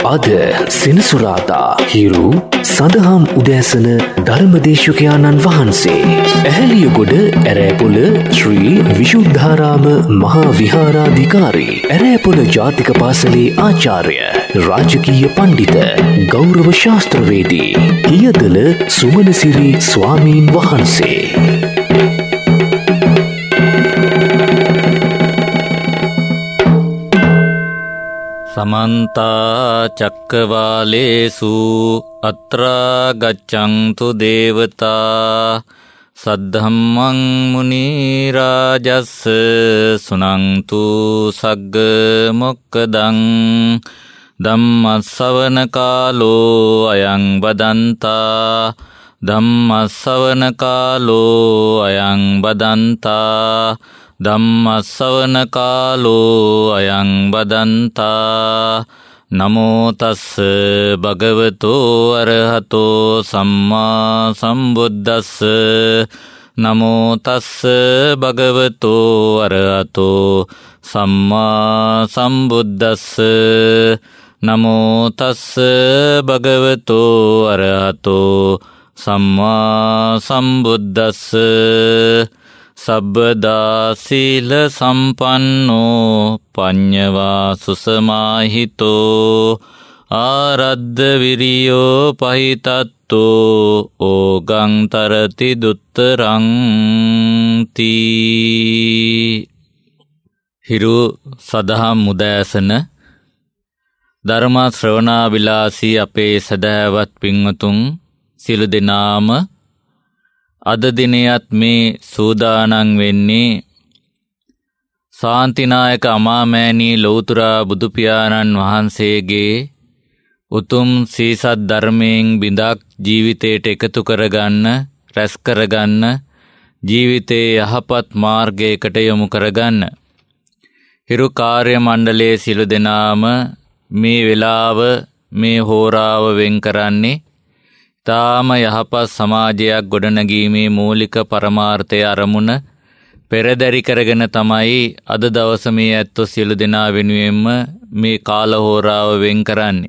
අද සෙනසුරාදා හිරු සදහම් උදෑසන ධර්මදේශකයාණන් වහන්සේ ඇහැලියගොඩ ඇරෑපොළ ශ්‍රී විශුද්ධාරාම මහා විහාරාධිකාරී ඇරෑපොළ ජාතික පාසලේ ආචාර්ය රාජකීය පණ්ඩිත ගෞරව ශාස්ත්‍රවේදී හියදල සුමනසිරි ස්වාමීන් වහන්සේ. සමන්තා චක්කවාලේසු අත්‍රා ගච්ඡන්තු දේවතා සද්ධම්මං මුනි රාජස්ස සුනන්තු සග්ග මොක්කදං ධම්මස්සවන කාලෝ අයං බදන්තා ධම්මස්සවන කාලෝ අයං බදන්තා ධම්මස්සවන කාලෝ අයං බදන්තා නමෝ තස්ස භගවතෝ අරහතෝ සම්මා සම්බුද්දස්ස නමෝ තස්ස භගවතෝ අරහතෝ සම්මා සම්බුද්දස්ස නමෝ තස්ස භගවතෝ අරහතෝ සම්මා සම්බුද්දස්ස සබ්බදා සීල සම්පන්නෝ පඤ්ඤවා සුසමාහිතෝ ආරද්ධ විරියෝ පහිතත්තෝ ඕගං තරති දුත්තරං තී. හිරු සදහම් උදෑසන ධර්ම ශ්‍රවණා විලාසී අපේ සදහවත් පින්වතුන් සියලු දෙනාම අද දිනයත් මේ සූදානම් වෙන්නේ ශාන්තිනායක අමාමෑණී ලෞතුරා බුදු පියාණන් වහන්සේගේ උතුම් සීසත් ධර්මයෙන් බිඳක් ජීවිතයට එකතු කරගන්න, රැස් කරගන්න, ජීවිතයේ යහපත් මාර්ගයකට යොමු කරගන්න. හිරු කාර්ය මණ්ඩලයේ සියලු දෙනාම මේ වෙලාව මේ හෝරාව වෙන් කරන්නේ තාම යහපත් සමාජයක් ගොඩනැගීමේ මූලික පරමාර්ථය අරමුණ පෙරදරි කරගෙන තමයි අද දවස මේ ඇත්තෝ සියලු දෙනා වෙනුවෙන්ම මේ කාලහෝරාව වෙන් කරන්නේ.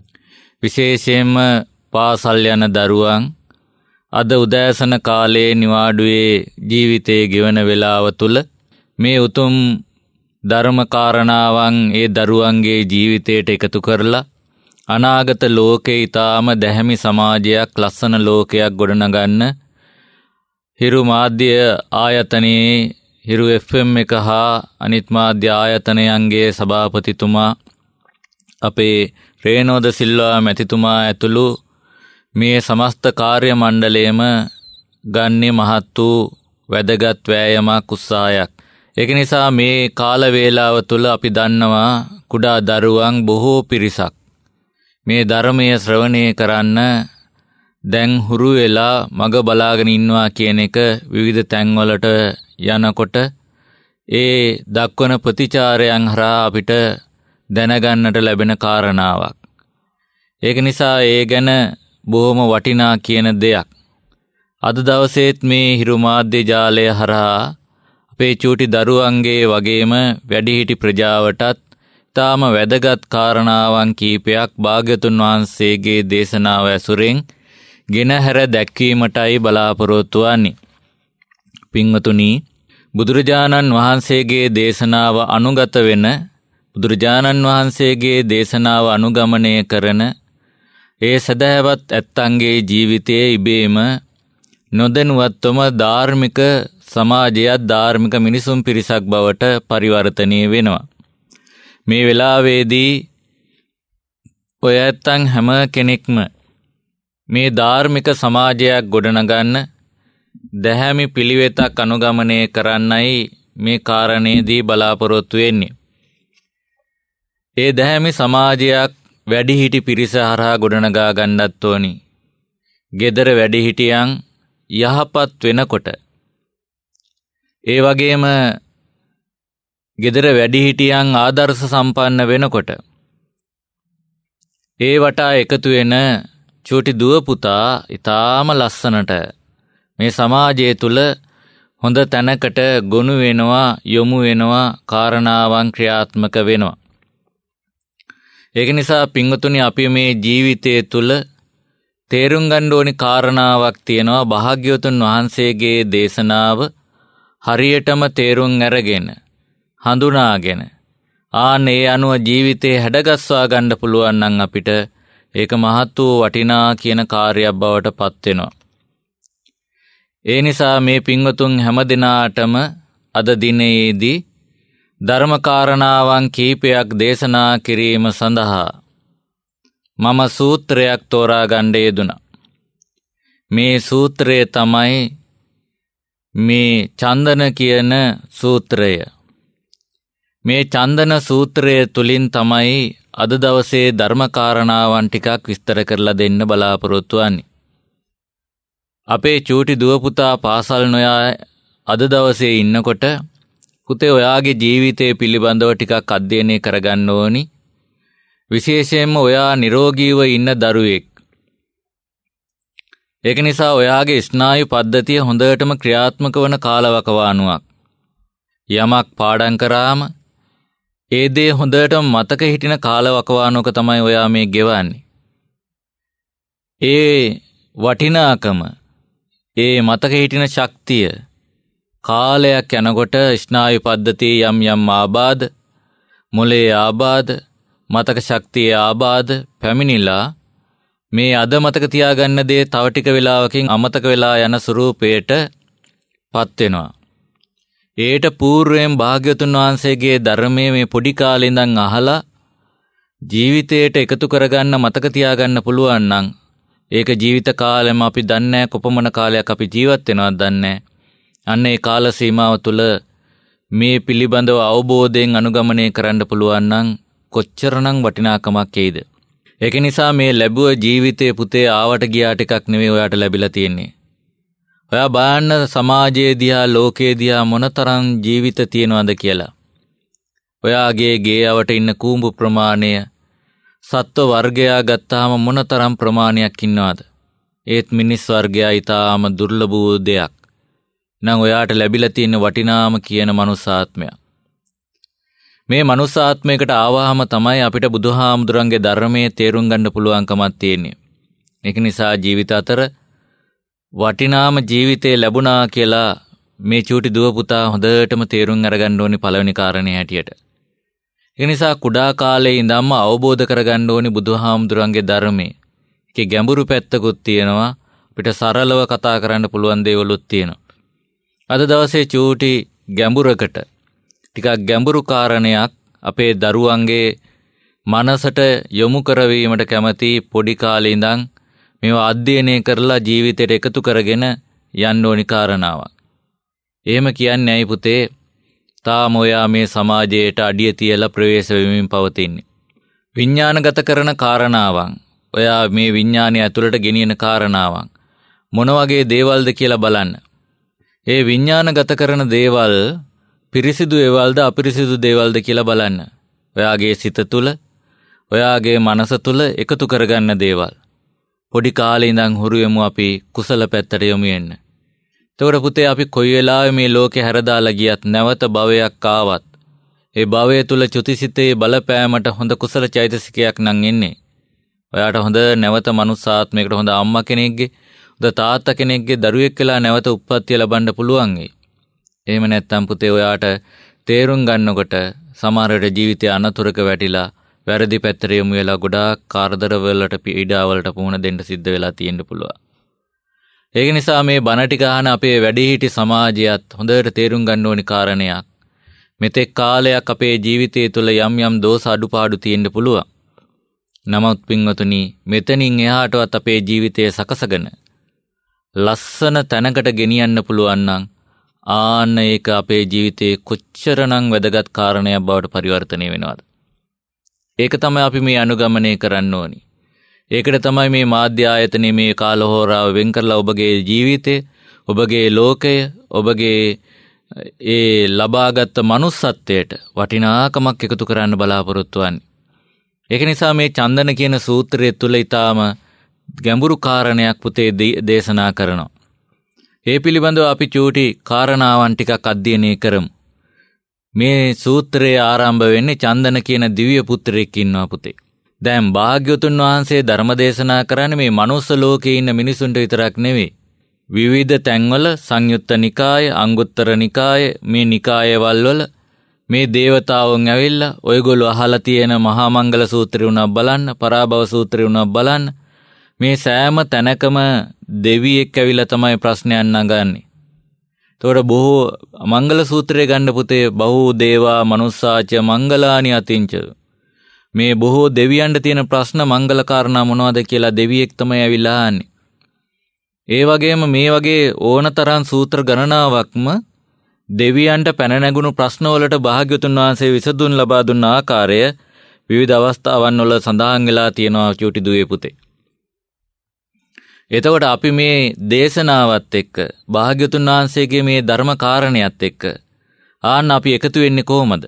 විශේෂයෙන්ම පාසල් යන දරුවන් අද උදෑසන කාලයේ නිවාඩුවේ ජීවිතයේ ගෙවන වේලාව තුල මේ උතුම් ධර්ම කාරණාවන් ඒ දරුවන්ගේ ජීවිතයට එකතු කරලා අනාගත ලෝකේ ඊටාම දැහැමි සමාජයක්, ලස්සන ලෝකයක් ගොඩනගන්න හිරු මාධ්‍ය ආයතනයේ හිරු FM එක හා අනිත් මාධ්‍ය ආයතනයන්ගේ සභාපතිතුමා අපේ රේනෝද සිල්වා මැතිතුමා ඇතුළු මේ සමස්ත කාර්ය මණ්ඩලයම ගන්නේ මහත් වූ වැදගත් වෑයමක්, උත්සාහයක්. ඒක නිසා මේ කාල වේලාව තුළ අපි දන්නවා කුඩා දරුවන් බොහෝ පිරිසක් මේ ධර්මය ශ්‍රවණය කරන්න දැන් හුරු වෙලා මග බලාගෙන ඉන්නවා කියන එක විවිධ තැන්වලට යනකොට ඒ දක්වන ප්‍රතිචාරයන් හරහා අපිට දැනගන්නට ලැබෙන කාරණාවක්. ඒක නිසා ඒ ගැන බොහොම වටිනා කියන දෙයක්. අද දවසේත් මේ හිරු මාධ්‍ය ජාලය හරහා අපේ චූටි දරුවන්ගේ වගේම වැඩිහිටි ප්‍රජාවටත් තාම වැදගත් කාරණාවන් කීපයක් භාග්‍යතුන් වහන්සේගේ දේශනාව ඇසුරෙන් ගෙනහැර දැක්වීමටයි බලාපොරොත්තු වන්නේ. පින්වතුනි, බුදුරජාණන් වහන්සේගේ දේශනාව අනුගත වෙන, බුදුරජාණන් වහන්සේගේ දේශනාව අනුගමනය කරන ඒ සදහවත් ඇත්තන්ගේ ජීවිතයේ ඉබේම නොදැනුවත්වම ධාර්මික සමාජයක්, ධාර්මික මිනිසුන් පිරිසක් බවට පරිවර්තනය වෙනවා. මේ වෙලාවේදී ඔය ඇත්තන් හැම කෙනෙක්ම මේ ධාර්මික සමාජයක් ගොඩනගන්න දැහැමි පිළිවෙතක් අනුගමනය කරන්නයි මේ කාරණේදී බලාපොරොත්තු වෙන්නේ. ඒ දැහැමි සමාජයක් වැඩිහිටි පිරිස හරහා ගොඩනගා ගන්නත් ඕනි. gedara වැඩිහිටියන් යහපත් වෙනකොට ඒ වගේම gedara වැඩිහිටියන් ආදර්ශ සම්පන්න වෙනකොට ඒ වටා එකතු වෙන චූටි දුව පුතා ඊටාම ලස්සනට මේ සමාජය තුල හොඳ තැනකට ගොනු වෙනවා, යොමු වෙනවා, කාරණාවන් ක්‍රියාත්මක වෙනවා. ඒක නිසා පින්වතුනි අපි මේ ජීවිතය තුළ තේරුම් ගන්න ඕනි කාරණාවක් තියෙනවා. භාග්‍යවතුන් වහන්සේගේ දේශනාව හරියටම තේරුම් අරගෙන හඳුනාගෙන ඒ අනුව ජීවිතේ හැඩගස්වා ගන්න පුළුවන් නම් අපිට ඒක මහත් වූ වටිනා කියන කාර්යයක් බවට පත් වෙනවා. ඒ නිසා මේ පින්වතුන් හැම දිනාටම අද දිනේදී ධර්ම කාරණාවන් කීපයක් දේශනා කිරීම සඳහා මම සූත්‍රයක් තෝරා ගන්න යෙදුණා. මේ සූත්‍රය තමයි මේ චන්දන කියන සූත්‍රය. මේ චන්දන සූත්‍රය තුලින් තමයි අද දවසේ ධර්ම කාරණාවන් ටිකක් විස්තර කරලා දෙන්න බලාපොරොත්තු වෙන්නේ. අපේ චූටි දුව පුතා පාසල් නොයා අද දවසේ ඉන්නකොට පුතේ ඔයාගේ ජීවිතය පිළිබඳව ටිකක් අධ්‍යයනය කරගන්න ඕනි. විශේෂයෙන්ම ඔයා නිරෝගීව ඉන්න දරුවෙක්. ඒක නිසා ඔයාගේ ස්නායු පද්ධතිය හොඳටම ක්‍රියාත්මක වන කාලවකවානුවක්. යමක් පාඩම් කරාම ඒ දේ හොඳටම මතක හිටින කාලවකවානුවක තමයි ඔයා මේ ගෙවන්නේ. ඒ වටිනාකම, ඒ මතක හිටින ශක්තිය කාලයක් යනකොට ස්නායු පද්ධතියේ යම් ආබාධ, මොලේ ආබාධ, මතක ශක්තියේ ආබාධ පැමිණිලා මේ අද මතක තියාගන්න දේ තව ටික වෙලාවකින් අමතක වෙලා යන ස්වරූපයට පත් වෙනවා. ඒට పూర్වයෙන් භාග්‍යවතුන් වහන්සේගේ ධර්මයේ මේ පොඩි කාලේ ඉඳන් අහලා ජීවිතයට එකතු කරගන්න මතක තියාගන්න පුළුවන් නම් ඒක ජීවිත කාලෙම අපි දන්නේ කොපමණ කාලයක් අපි ජීවත් වෙනවද දන්නේ. අන්න ඒ කාල සීමාව තුළ මේ පිළිබඳව අවබෝධයෙන් අනුගමනය කරන්න පුළුවන් නම් කොච්චරනම් වටිනාකමක් එයිද. ඒක නිසා මේ ලැබුව ජීවිතයේ පුතේ ආවට ගියා ටිකක් නෙවෙයි ඔයාට ලැබිලා තියෙන්නේ. ඔයා බලන්න සමාජයේ දිහා, ලෝකයේ දිහා මොනතරම් ජීවිත තියෙනවද කියලා. ඔයාගේ ගේයවට ඉන්න කූඹු ප්‍රමාණය සත්ව වර්ගයා ගත්තාම මොනතරම් ප්‍රමාණයක් ඉන්නවද? ඒත් මිනිස් වර්ගයා ඊටාම දුර්ලභ වූ දෙයක්. නම් ඔයාට ලැබිලා තියෙන වටිනාම කියන මනුස්සාත්මය. මේ මනුස්සාත්මයකට ආවහම තමයි අපිට බුදුහාමුදුරන්ගේ ධර්මයේ තේරුම් ගන්න පුළුවන්කමක් තියෙන්නේ. ඒක නිසා ජීවිත අතර වටිනාම ජීවිතේ ලැබුණා කියලා මේ චූටි දුව පුතා හොඳටම තේරුම් අරගන්න ඕනි පළවෙනි කාරණේ හැටියට. ඒ නිසා කුඩා කාලේ ඉඳන්ම අවබෝධ කරගන්න ඕනි බුදුහාමුදුරන්ගේ ධර්මයේ. ඒකේ ගැඹුරු පැත්තකුත් තියෙනවා. අපිට සරලව කතා කරන්න පුළුවන් දේවලුත් තියෙනවා. අද දවසේ චූටි ගැඹුරකට ටිකක් ගැඹුරු කාරණයක් අපේ දරුවන්ගේ මනසට යොමු කරවීමට කැමති පොඩි කාලේ ඉඳන් මේවා අධ්‍යයනය කරලා ජීවිතයට එකතු කරගෙන යන්න ඕනි කාරණාවක්. එහෙම කියන්නේ ඇයි පුතේ? තාම ඔයා මේ සමාජයට අඩිය තියලා ප්‍රවේශ වෙමින් පවතින්නේ. විඥානගත කරන කාරණාවන්, ඔයා මේ විඥානය ඇතුළට ගෙනියන කාරණාවන් මොන වගේ දේවල්ද කියලා බලන්න. ඒ විඥානගත කරන දේවල් පිරිසිදු දේවල්ද අපිරිසිදු දේවල්ද කියලා බලන්න. ඔයාගේ සිත තුළ, ඔයාගේ මනස තුළ එකතු කරගන්න දේවල්. පොඩි කාලේ ඉඳන් හුරු වෙමු අපි කුසල පැත්තට යොමු වෙන්න. එතකොට පුතේ අපි කොයි වෙලාවෙ මේ ලෝකේ හැරදාලා ගියත් නැවත භවයක් ආවත් ඒ භවය තුළ චුතිසිතේ බලපෑමට හොඳ කුසල චෛතසිකයක් නම් එන්නේ. ඔයාට හොඳ නැවත මනුස්සාත්මයකට හොඳ අම්මා කෙනෙක්ගේ, හොඳ තාත්තා කෙනෙක්ගේ දරුවෙක් වෙලා නැවත උප්පත්තිය ලබන්න පුළුවන් වෙයි. එහෙම නැත්නම් පුතේ ඔයාට තේරුම් ගන්නකොට සමහර වෙලට ජීවිතය අනතුරක වැටිලා වැරදි පැත්තට යොමු වෙලා ගොඩාක් කාර්දර වලට පීඩාවලට පුහුණ දෙන්න සිද්ධ වෙලා තියෙන්න පුළුවන්. ඒක නිසා මේ බණ ටික අහන අපේ වැඩිහිටි සමාජයත් හොඳට තේරුම් ගන්න ඕනි කාරණයක්. මෙතෙක් කාලයක් අපේ ජීවිතය තුළ යම් දෝෂ අඩුපාඩු තියෙන්න පුළුවන්. නමුත් පින්වතුනි, මෙතනින් එහාටවත් අපේ ජීවිතය සකසගෙන ලස්සන තැනකට ගෙනියන්න පුළුවන් නම් ආන්න ඒක අපේ ජීවිතේ කොච්චරනම් වැදගත් කාරණයක් බවට පරිවර්තනය වෙනවද? ඒක තමයි අපි මේ අනුගමනය කරන්න ඕනි. ඒකට තමයි මේ මාධ්‍ය ආයතනයේ මේ කාලහෝරාව වෙන් කරලා ඔබගේ ජීවිතය, ඔබගේ ලෝකය, ඔබගේ ඒ ලබාගත් manussත්වයට වටිනාකමක් එකතු කරන්න බලාපොරොත්තු වෙන්නේ. ඒක නිසා මේ චන්දන කියන සූත්‍රය තුල ඊටාම ගැඹුරු කාරණයක් පුතේ දේශනා කරනවා. ඒ පිළිබඳව අපි චූටි කාරණාවන් ටිකක් අධ්‍යයනය කරමු. මේ සූත්‍රයේ ආරම්භ වෙන්නේ චන්දන කියන දිව්‍ය පුත්‍රයෙක් ඉන්නවා පුතේ. දැන් භාග්‍යවතුන් වහන්සේ ධර්ම දේශනා කරන්නේ මේ මනුස්ස ලෝකේ ඉන්න මිනිසුන්ට විතරක් නෙවෙයි. විවිධ තැන්වල සංයුත්ත නිකාය, අංගුත්තර නිකාය, මේ නිකායවල වල මේ දේවතාවුන් ඇවිල්ලා ඔයගොල්ලෝ අහලා තියෙන මහා මංගල සූත්‍රය උනක් බලන්න, පරාභව සූත්‍රය උනක් බලන්න. මේ සෑම තැනකම දෙවියෙක් ඇවිල්ලා තමයි ප්‍රශ්නයක් නගන්නේ. ඒතකොට බොහෝ මංගල සූත්‍රය ගන්න පුතේ බහූ දේවා මනුස්සාච මංගලානි අතිංච. මේ බොහෝ දෙවියන්ට තියෙන ප්‍රශ්න මංගල කාරණා මොනවද කියලා දෙවියෙක් තමයි ඇවිල්ලා අහන්නේ. ඒ වගේම මේ වගේ ඕනතරම් සූත්‍ර ගණනාවක්ම දෙවියන්ට පැන නැගුණු ප්‍රශ්නවලට භාග්‍යවතුන් වහන්සේ විසඳුම් ලබා දුන්න ආකාරය විවිධ අවස්ථාවන් වල සඳහන් වෙලා තියෙනවා චූටි දුවේ පුතේ. එතකොට අපි මේ දේශනාවත් එක්ක භාග්‍යවතුන් වහන්සේගේ මේ ධර්ම කාරණයත් එක්ක අපි එකතු වෙන්නේ කොහොමද?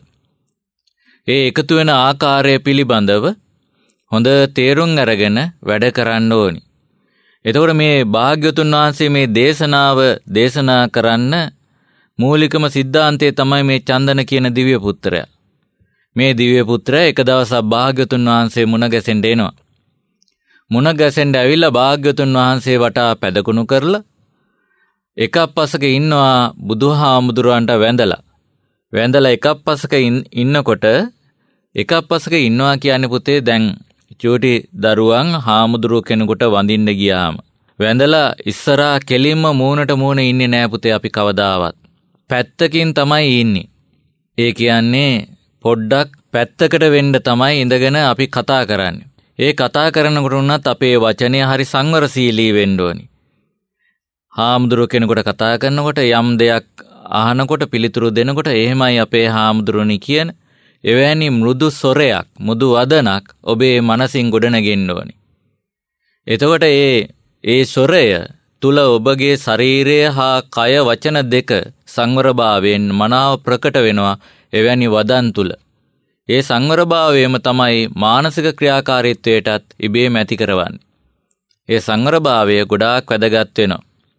ඒ එකතු වෙන ආකාරය පිළිබඳව හොඳ තේරුම් අරගෙන වැඩ කරන්න ඕනි. එතකොට මේ භාග්‍යවතුන් වහන්සේ මේ දේශනාව දේශනා කරන්න මූලිකම සිද්ධාන්තය තමයි මේ චන්දන කියන දිව්‍ය පුත්‍රයා. මේ දිව්‍ය පුත්‍රයා එක දවසක් භාග්‍යවතුන් වහන්සේ මුණ ගැසෙන්න එනවා. මුණ ගැසෙන්න ඇවිල්ලා භාග්‍යවතුන් වහන්සේ වටා පැදකුණු කරලා එකක් පසක ඉන්නවා බුදුහාමුදුරන්ට වැඳලා එකක් පසක ඉන්නකොට එකක් පසක ඉන්නවා කියන්නේ පුතේ දැන් චූටි දරුවන් හාමුදුරුව කෙනෙකුට වඳින්න ගියාම වැඳලා ඉස්සරහා කෙලින්ම මූණට මූණ ඉන්නේ නෑ පුතේ අපි කවදාවත්. පැත්තකින් තමයි ඉන්නේ. ඒ කියන්නේ පොඩ්ඩක් පැත්තකට වෙන්න තමයි ඉඳගෙන අපි කතා කරන්නේ. ඒ කතා කරනකොට උනත් අපේ වචනය හරි සංවරශීලී වෙන්න ඕනි. හාමුදුරුව කෙනෙකුට කතා කරනකොට යම් දෙයක් අහනකොට පිළිතුරු දෙනකොට එහෙමයි අපේ හාමුදුරුවනි කියන එවැනි මෘදු ස්වරයක්, මුදු වදනක් ඔබේ මනසින් ගොඩනගෙන්න ඕනි. එතකොට ඒ ස්වරය තුල ඔබගේ ශරීරය හා කය වචන දෙක සංවරභාවයෙන් මනාව ප්‍රකට වෙනවා එවැනි වදන් තුල. ඒ සංවරභාවයම තමයි මානසික ක්‍රියාකාරීත්වයටත් ඉබේම ඇති කරවන්නේ. ඒ සංවරභාවය ගොඩාක් වැදගත් වෙනවා.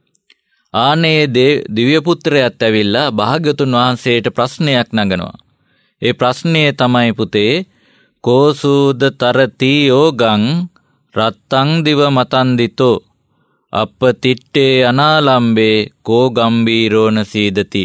ආනේ දිව්‍ය පුත්‍රයාත් ඇවිල්ලා භාග්‍යවතුන් වහන්සේට ප්‍රශ්නයක් නගනවා. ඒ ප්‍රශ්නේ තමයි පුතේ කෝසූද තරති යෝගං රත්තං දිව මතන්දිතෝ අප්පතිට්ඨේ අනාලම්බේ කෝ ගම්බීරෝන සීදති.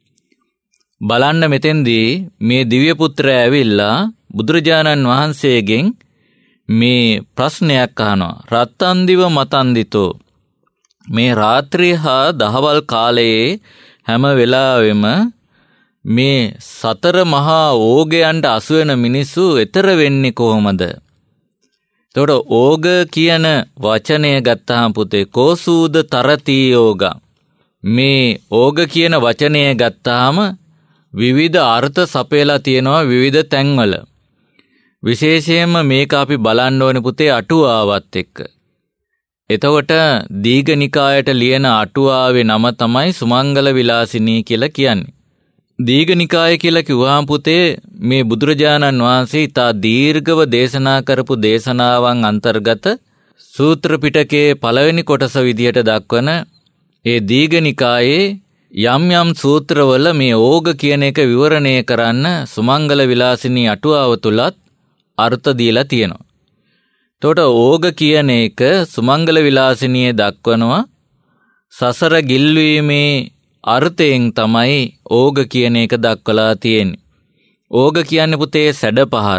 බලන්න මෙතෙන්දී මේ දිව්‍ය පුත්‍රයා ඇවිල්ලා බුදුරජාණන් වහන්සේගෙන් මේ ප්‍රශ්නයක් අහනවා. රත්තං දිව මතන්දිතෝ, මේ රාත්‍රිය හා දහවල් කාලයේ හැම වෙලාවෙම මේ සතර මහා ඕගයන්ට අසු වෙන මිනිස්සු එතර වෙන්නේ කොහොමද? එතකොට ඕග කියන වචනය ගත්තාම පුතේ කෝසූද තරති යෝග. මේ ඕග කියන වචනය ගත්තාම විවිධ අර්ථ සපයලා තියෙනවා විවිධ තැන්වල. විශේෂයෙන්ම මේක අපි බලන්න ඕනේ පුතේ අටුවාවත් එක්ක. එතකොට දීඝනිකායට ලියන අටුවාවේ නම තමයි සුමංගල විලාසිනී කියලා කියන්නේ. දීඝනිකාය කියලා කිව්වහම පුතේ මේ බුදුරජාණන් වහන්සේ ඉතා දීර්ඝව දේශනා කරපු දේශනාවන් අන්තර්ගත සූත්‍ර පිටකයේ පළවෙනි කොටස විදියට දක්වන ඒ දීඝනිකායේ යම් යම් සූත්‍රවල මේ ඕග කියන එක විවරණය කරන්න සුමංගල විලාසිනී අටුවාව තුලත් අර්ථ දීලා තියෙනවා. එතකොට ඕග කියන එක සුමංගල විලාසිනියේ දක්වනවා සසර ගිල්වීමේ අර්ථයෙන් තමයි ඕග කියන එක දක්වලා තියෙන්නේ. ඕග කියන්නේ පුතේ සැඩපහර.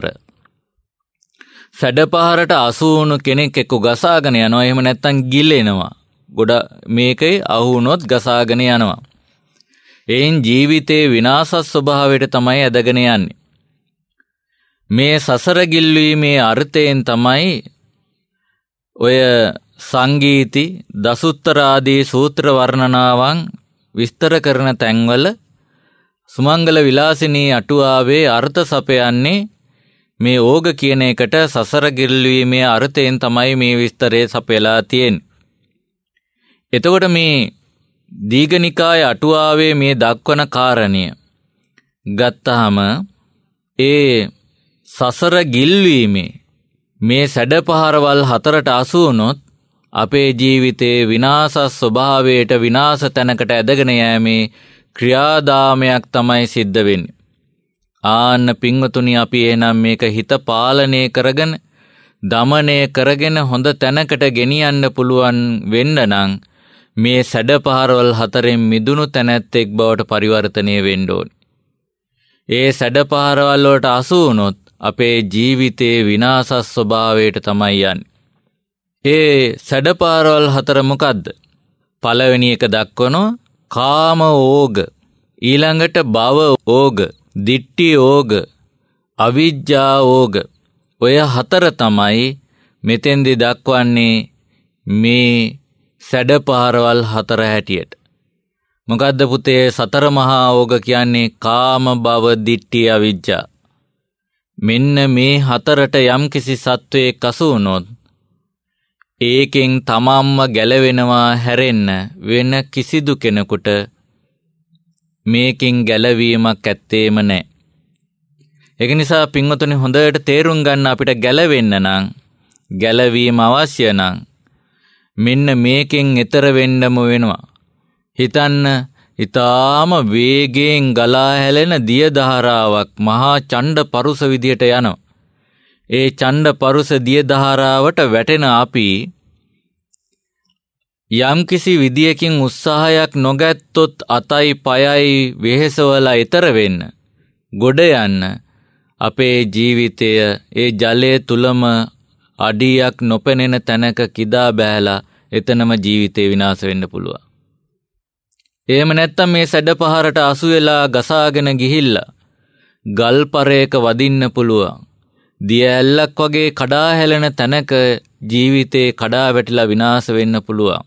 සැඩපහරට අසු වුණු කෙනෙක් එක්ක ගසාගෙන යනවා. එහෙම නැත්නම් ගිලෙනවා. ගොඩ මේකේ අහු වුණොත් ගසාගෙන යනවා. එයින් ජීවිතේ විනාශ ස්වභාවයට තමයි ඇදගෙන යන්නේ. මේ සසර ගිල්වීමේ අර්ථයෙන් තමයි ඔය සංගීති දසුත්තර ආදී සූත්‍ර වර්ණනාවන් විස්තර කරන තැන්වල සුමංගල විලාසිනී අටුවාවේ අර්ථ සපයන්නේ මේ ඕග කියන එකට සසර ගිල්වීමේ අර්ථයෙන් තමයි මේ විස්තරය සපයලා තියෙන්නේ. එතකොට මේ දීඝනිකාය අටුවාවේ මේ දක්වන කාරණය ගත්තාම ඒ සසර ගිල්වීමේ මේ සැඩපහරවල් හතරට අසු වුණොත් අපේ ජීවිතයේ විනාශ ස්වභාවයට විනාශ තැනකට ඇදගෙන යෑමේ ක්‍රියාදාමයක් තමයි සිද්ධ වෙන්නේ. ආන්න පින්වතුනි අපි එහෙනම් මේක හිත පාලනය කරගෙන දමනය කරගෙන හොඳ තැනකට ගෙනියන්න පුළුවන් වෙන්න නම් මේ සැඩපහරවල් හතරෙන් මිදුණු තැනැත්තෙක් බවට පරිවර්තනය වෙන්න ඕනේ. ඒ සැඩපහරවල් වලට අසු වුණොත් අපේ ජීවිතයේ විනාශ ස්වභාවයට තමයි යන්නේ. ඒ සැඩපහරවල් හතර මොකද්ද? පළවෙනි එක දක්වනවා කාම ඕග, ඊළඟට භව ඕග, දිට්ඨි ඕග, අවිජ්ජා ඕග. ඔය හතර තමයි මෙතෙන්දි දක්වන්නේ මේ සැඩපහරවල් හතර හැටියට. මොකද්ද පුතේ සතර මහා ඕග කියන්නේ? කාම, භව, දිට්ඨි, අවිජ්ජා. මෙන්න මේ හතරට යම්කිසි සත්වයෙක් අසු වුණොත් ඒකෙන් තමන්ම ගැලවෙනවා හැරෙන්න වෙන කිසිදු කෙනෙකුට මේකෙන් ගැලවීමක් ඇත්තේම නැහැ. ඒක නිසා පින්වතුනි හොඳට තේරුම් ගන්න අපිට ගැලවෙන්න නම් ගැලවීම අවශ්‍ය නම් මෙන්න මේකෙන් එතර වෙන්නම වෙනවා. හිතන්න ඊටාම වේගයෙන් ගලා හැලෙන දිය දහරාවක් මහා ඡණ්ඩ පරුස විදියට යනවා. ඒ ඡණ්ඩ පරුස දිය දහරාවට වැටෙන අපි යම්කිසි විදියකින් උත්සාහයක් නොගත්තොත් අතයි පයයි වෙහෙසවලා ඊතර වෙන්න ගොඩ යන්න අපේ ජීවිතය ඒ ජලය තුලම අඩියක් නොපෙනෙන තැනක කිදා බෑලා එතනම ජීවිතේ විනාශ වෙන්න පුළුවන්. එහෙම නැත්තම් මේ සැඩපහරට අසු වෙලා ගසාගෙන ගිහිල්ලා ගල්පරයක වදින්න පුළුවන්. දිය ඇල්ලක් වගේ කඩා හැලෙන තැනක ජීවිතේ කඩා වැටිලා විනාශ වෙන්න පුළුවන්.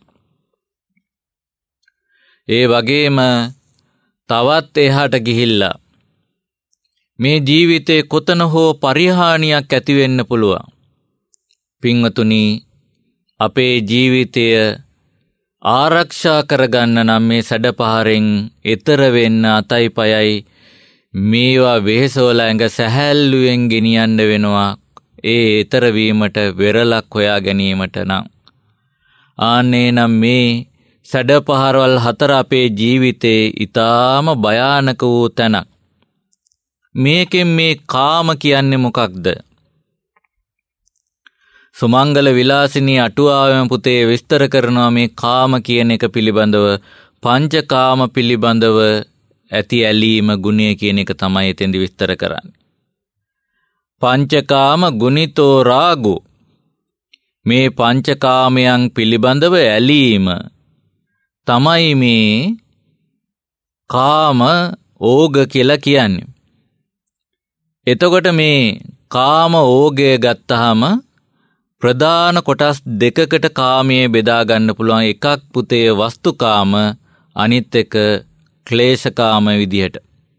ඒ වගේම තවත් එහාට ගිහිල්ලා මේ ජීවිතේ කොතන හෝ පරිහානියක් ඇති වෙන්න පුළුවන්. පින්වතුනි අපේ ජීවිතය ආරක්ෂා කරගන්න නම් මේ සැඩපහරෙන් එතර වෙන්න අතයි පයයි මේවා වෙහෙසවල ඇඟ සැහැල්ලුවෙන් ගෙනියන්න වෙනවා. ඒ එතර වීමට වෙරළක් හොයා ගැනීමට නම් ආන්නේ නම් මේ සැඩපහරවල් හතර අපේ ජීවිතේ ඊටාම භයානක වූ තැනක්. මේකෙන් මේ කාම කියන්නේ මොකක්ද? සුමංගල විලාසිනී අටුවාවෙම පුතේ විස්තර කරනවා මේ කාම කියන එක පිළිබඳව. පංචකාම පිළිබඳව ඇති ඇලීම ගුණය කියන එක තමයි එතෙන්දි විස්තර කරන්නේ. පංචකාම ගුණිතෝ රාගෝ. මේ පංචකාමයන් පිළිබඳව ඇලීම තමයි මේ කාම ඕග කියලා කියන්නේ. එතකොට මේ කාම ඕගය ගත්තාම ප්‍රධාන කොටස් දෙකකට කාමයේ බෙදා ගන්න පුළුවන්. එකක් පුතේ වස්තුකාම, අනිත් එක ක්ලේශකාම විදිහට.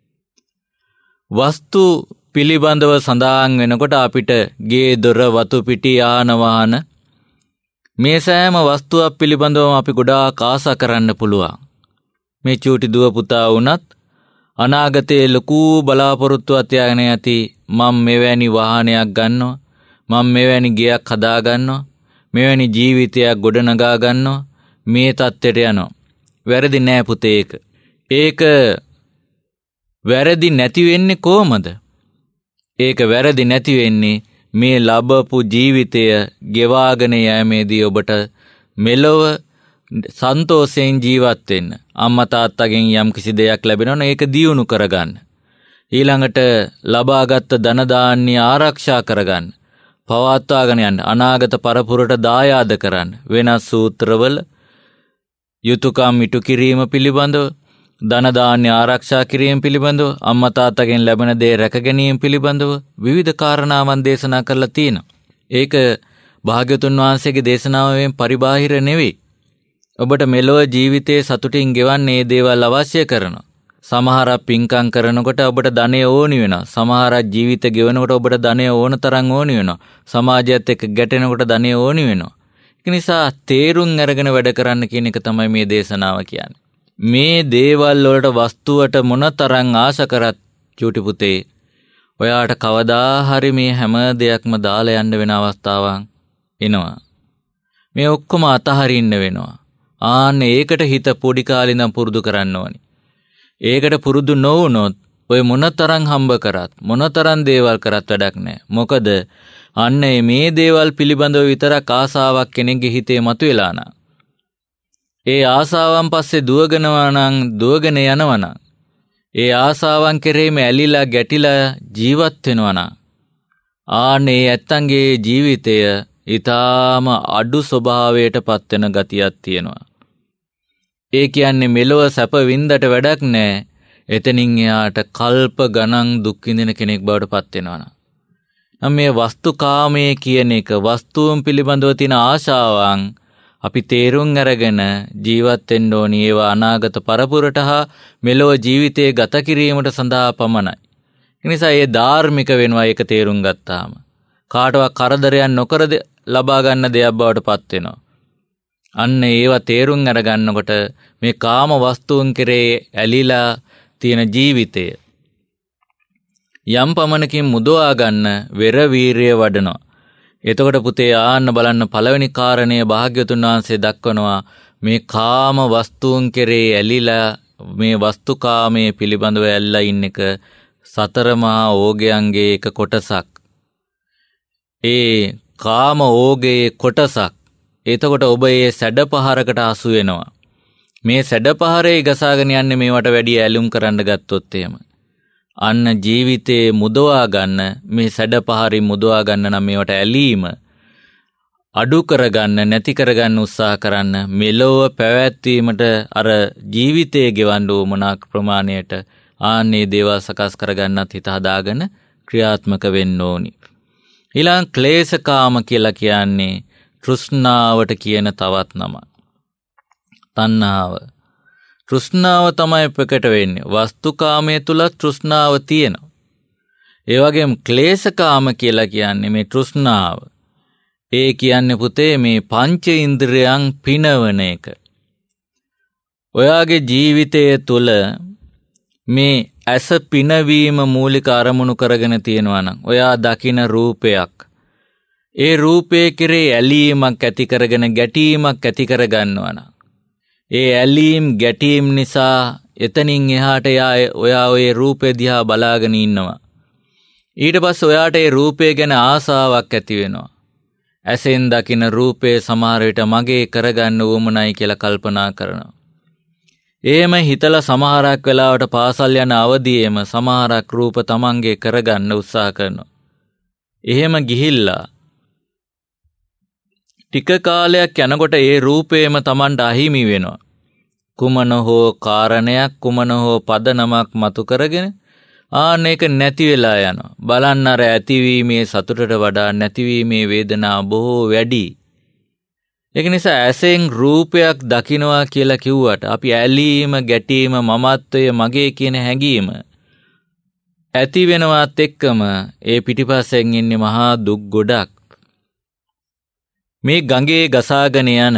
වස්තු පිළිබඳව සඳහන් වෙනකොට අපිට ගේ දොර වතු පිටි යාන වාහන මේ සෑම වස්තුවක් පිළිබඳවම අපි ගොඩාක් ආසා කරන්න පුළුවන්. මේ චූටි දුව පුතා වුණත් අනාගතයේ ලොකු බලාපොරොත්තුවක් තියාගෙන යති. මම මෙවැනි වාහනයක් ගන්නවා, මම මෙවැනි ගෙයක් හදා ගන්නවා, මෙවැනි ජීවිතයක් ගොඩනගා ගන්නවා, මේ තත්ත්වයට යනවා. වැරදි නෑ පුතේ ඒක. ඒක වැරදි නැති වෙන්නේ කොහමද? ඒක වැරදි නැති වෙන්නේ මේ ලැබපු ජීවිතය ගෙවාගෙන යෑමේදී ඔබට මෙලොව සන්තෝෂයෙන් ජීවත් වෙන්න. අම්මා තාත්තගෙන් යම් කිසි දෙයක් ලැබෙනවා නම් ඒක දියුණු කරගන්න. ඊළඟට ලබාගත් ධන දාන්‍ය ආරක්ෂා කරගන්න. පවත්වාගෙන යන්න. අනාගත පරපුරට දායාද කරන්න. වෙනස් සූත්‍රවල යුතුයකම් ඉටු කිරීම පිළිබඳව, ධන දාන්‍ය ආරක්ෂා කිරීම පිළිබඳව, අම්මා තාත්තගෙන් ලැබෙන දේ රැක ගැනීම පිළිබඳව විවිධ කාරණාවන් දේශනා කරලා තියෙනවා. ඒක භාග්‍යවතුන් වහන්සේගේ දේශනාවෙන් පරිබාහිර නෙවෙයි. ඔබට මෙලොව ජීවිතයේ සතුටින් ගෙවන්න මේ දේවල් අවශ්‍ය කරනවා. සමහරක් පින්කම් කරනකොට ඔබට ධනය ඕනි වෙනවා. සමහරක් ජීවිත ගෙවනකොට ඔබට ධනය ඕන තරම් ඕනි වෙනවා. සමාජයත් එක්ක ගැටෙනකොට ධනය ඕනි වෙනවා. ඒ නිසා තේරුම් අරගෙන වැඩ කරන්න කියන එක තමයි මේ දේශනාව කියන්නේ. මේ දේවල් වලට වස්තුවට මොනතරම් ආශ කරත් චූටි පුතේ ඔයාට කවදා හරි මේ හැම දෙයක්ම දාලා යන්න වෙන අවස්ථාවක් එනවා. මේ ඔක්කොම අතහරින්න වෙනවා. ආන්න ඒකට හිත පොඩි කාලේ ඉඳන් පුරුදු කරන්න ඕනි. ඒකට පුරුදු නොවුනොත් ඔය මොනතරම් හම්බ කරත් මොනතරම් දේවල් කරත් වැඩක් නැහැ. මොකද අන්න මේ දේවල් පිළිබඳව විතරක් ආසාවක් කෙනෙක්ගේ හිතේ මතුවෙලා නම්, ඒ ආසාවන් පස්සේ දුවගෙන යනවා නම්, ඒ ආසාවන් කෙරෙහිම ඇලිලා ගැටිලා ජීවත් වෙනවා නම්, ආනේ ඇත්තන්ගේ ජීවිතය ඊටාම අඩු ස්වභාවයට පත් වෙන ගතියක් තියෙනවා. ඒ කියන්නේ මෙලොව සැප වින්දට වැඩක් නැහැ. එතනින් එයාට කල්ප ගණන් දුක් විඳින කෙනෙක් බවට පත් වෙනවා. නම් මේ වස්තුකාමයේ කියන එක, වස්තුන් පිළිබඳව තියෙන ආශාවන් අපි තේරුම් අරගෙන ජීවත් වෙන්න ඕනි. ඒවා අනාගත පරපුරට හා මෙලොව ජීවිතයේ ගත කිරීමට සඳහා පමණයි. ඒ නිසා ඒ ධාර්මික වෙනවා. ඒක තේරුම් ගත්තාම කාටවත් කරදරයක් නොකර ලබා ගන්න දෙයක් බවට පත් වෙනවා. අන්න ඒවා තේරුම් අරගන්නකොට මේ කාම වස්තුන් කෙරේ ඇලිලා තියෙන ජීවිතය යම් පමණකින් මුදවා ගන්න වෙර වීරිය වඩනවා. එතකොට පුතේ ආන්න බලන්න පළවෙනි කාරණය භාග්‍යවතුන් වහන්සේ දක්වනවා මේ කාම වස්තුන් කෙරේ ඇලිලා මේ වස්තුකාමයේ පිළිබඳව ඇල්ලා ඉන්න එක සතර මහා ඕගයන්ගේ එක කොටසක්. ඒ කාම ඕගයේ කොටසක්. එතකොට ඔබ ඒ සැඩපහරකට අසු වෙනවා. මේ සැඩපහරේ ගසාගෙන යන්නේ මේවට වැඩි ඇලුම් කරන්න ගත්තොත් එහෙම. අන්න ජීවිතේ මුදවා ගන්න, මේ සැඩපහරින් මුදවා ගන්න නම් මේවට ඇලීම අඩු කරගන්න, නැති කරගන්න උත්සාහ කරන්න. මෙලොව පැවැත්වීමට අර ජීවිතයේ ගෙවන්න උවමනා ප්‍රමාණයට ආන්නේ දේවල් සකස් කරගන්නත් හිත හදාගෙන ක්‍රියාත්මක වෙන්න ඕනි. ඊළඟ ක්ලේශකාම කියලා කියන්නේ තෘෂ්ණාවට කියන තවත් නම. තණ්හාව. තෘෂ්ණාව තමයි ප්‍රකට වෙන්නේ. වස්තුකාමයේ තුල තෘෂ්ණාව තියෙනවා. ඒ වගේම ක්ලේශකාම කියලා කියන්නේ මේ තෘෂ්ණාව. ඒ කියන්නේ පුතේ මේ පංච ඉන්ද්‍රියයන් පිනවන එක. ඔයාගේ ජීවිතය තුල මේ ඇස පිනවීම මූලික අරමුණු කරගෙන තියෙනවා නම්, ඔයා දකින රූපයක්, ඒ රූපයේ කෙරේ ඇලීමක් ඇති කරගෙන ගැටීමක් ඇති කරගන්නවා නම්, ඒ ඇලීම් ගැටීම් නිසා එතනින් එහාට ඔයා ඔය රූපේ දිහා බලාගෙන ඉන්නවා. ඊට පස්සේ ඔයාට ඒ රූපය ගැන ආසාවක් ඇති වෙනවා. ඇසෙන් දකින රූපේ සමහර විට මගේ කරගන්න උවමනයි කියලා කල්පනා කරනවා. එහෙම හිතලා සමහරක් වෙලාවට පාසල් යන අවදියේම සමහරක් රූප තමන්ගේ කරගන්න උත්සාහ කරනවා. එහෙම ගිහිල්ලා ටික කාලයක් යනකොට ඒ රූපේම තමන්ට අහිමි වෙනවා. කුමන හෝ කාරණයක්, කුමන හෝ පදනමක් මතු කරගෙන ඒක නැති වෙලා යනවා. බලන්න අර ඇතිවීමේ සතුටට වඩා නැතිවීමේ වේදනාව බොහෝ වැඩි. ඒක නිසා ඇසෙන් රූපයක් දකින්නවා කියලා කිව්වට අපි ඇලීම, ගැටීම, මමත්වය, මගේ කියන හැඟීම ඇති වෙනවත් එක්කම ඒ පිටිපස්සෙන් ඉන්නේ මහා දුක් ගොඩක්. මේ ගඟේ ගසාගෙන යන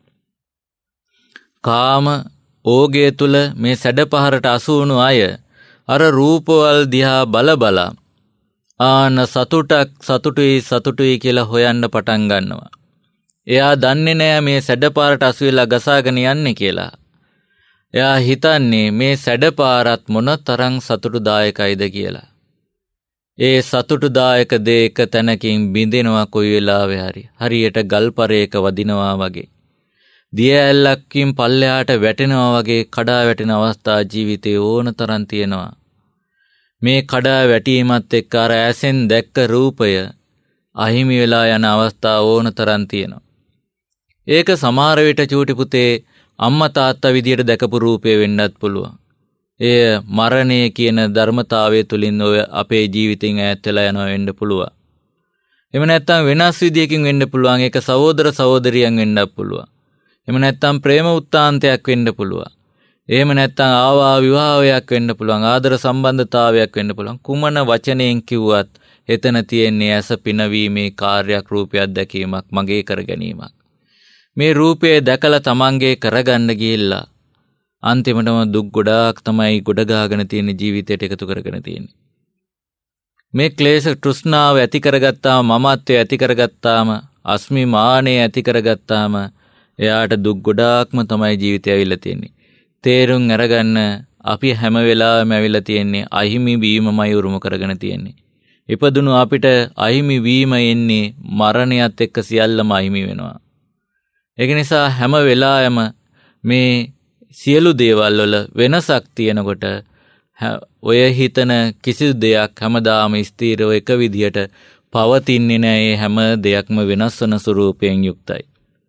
කාම ඕගය තුල මේ සැඩපහරට අසු වුණු අය අර රූපවල දිහා බල ආන සතුටුයි කියලා හොයන්න පටන් ගන්නවා. එයා දන්නේ නෑ මේ සැඩපාරට අසු වෙලා ගසාගෙන යන්නේ කියලා. එයා හිතන්නේ මේ සැඩපාරත් මොන තරම් සතුටුදායකයිද කියලා. ඒ සතුටුදායක දේ එක තැනකින් බිඳෙනවා කොයි වෙලාවෙ හරියට ගල්පරයක වදිනවා වගේ. දිය ඇල්ලක්කින් පල්ලෙහාට වැටෙනවා වගේ කඩා වැටෙන අවස්ථා ජීවිතේ ඕන තරම් තියෙනවා. මේ කඩා වැටීමත් එක්ක අර ඇසෙන් දැක්ක රූපය අහිමි වෙලා යන අවස්ථා ඕන තරම් තියෙනවා. ඒක සමහර විට චූටි පුතේ අම්මා තාත්තා විදියට දැකපු රූපය වෙන්නත් පුළුවන්. එය මරණය කියන ධර්මතාවය තුලින් ඔය අපේ ජීවිතෙන් ඈත් වෙලා යනවා වෙන්න පුළුවන්. එහෙම නැත්නම් වෙනස් විදියකින් වෙන්න පුළුවන්. ඒක සහෝදර සහෝදරියන් වෙන්නත් පුළුවන්. එහෙම නැත්නම් ප්‍රේම උත්තාන්තයක් වෙන්න පුළුවන්. එහෙම නැත්නම් ආවා විවාහයක් වෙන්න පුළුවන්. ආදර සම්බන්ධතාවයක් වෙන්න පුළුවන්. කුමන වචනයෙන් කිව්වත් එතන තියෙන්නේ ඇස පිනවීමේ කාර්යයක්, රූපයක් දැකීමක්, මගේ කර ගැනීමක්. මේ රූපය දැකලා තමන්ගේ කරගන්න ගිහිල්ලා අන්තිමටම දුක් ගොඩාක් තමයි ගොඩ ගහගෙන තියෙන ජීවිතයට එකතු කරගෙන තියෙන්නේ. මේ ක්ලේශ තෘෂ්ණාව ඇති කරගත්තාම, මමත්වය ඇති කරගත්තාම, අස්මිමානය ඇති කරගත්තාම එයාට දුක් ගොඩාක්ම තමයි ජීවිතය ඇවිල්ලා තියෙන්නේ. තේරුම් අරගන්න අපි හැම වෙලාවෙම ඇවිල්ලා තියෙන්නේ අහිමි වීමමයි උරුම කරගෙන තියෙන්නේ. ඉපදුණු අපිට අහිමි වීම එන්නේ මරණයත් එක්ක සියල්ලම අහිමි වෙනවා. ඒක නිසා හැම වෙලාවෙම මේ සියලු දේවල් වල වෙනසක් තියෙනකොට ඔය හිතන කිසිදු දෙයක් හැමදාම ස්ථිරව එක විදිහට පවතින්නේ නැහැ. ඒ හැම දෙයක්ම වෙනස් වන ස්වරූපයෙන් යුක්තයි.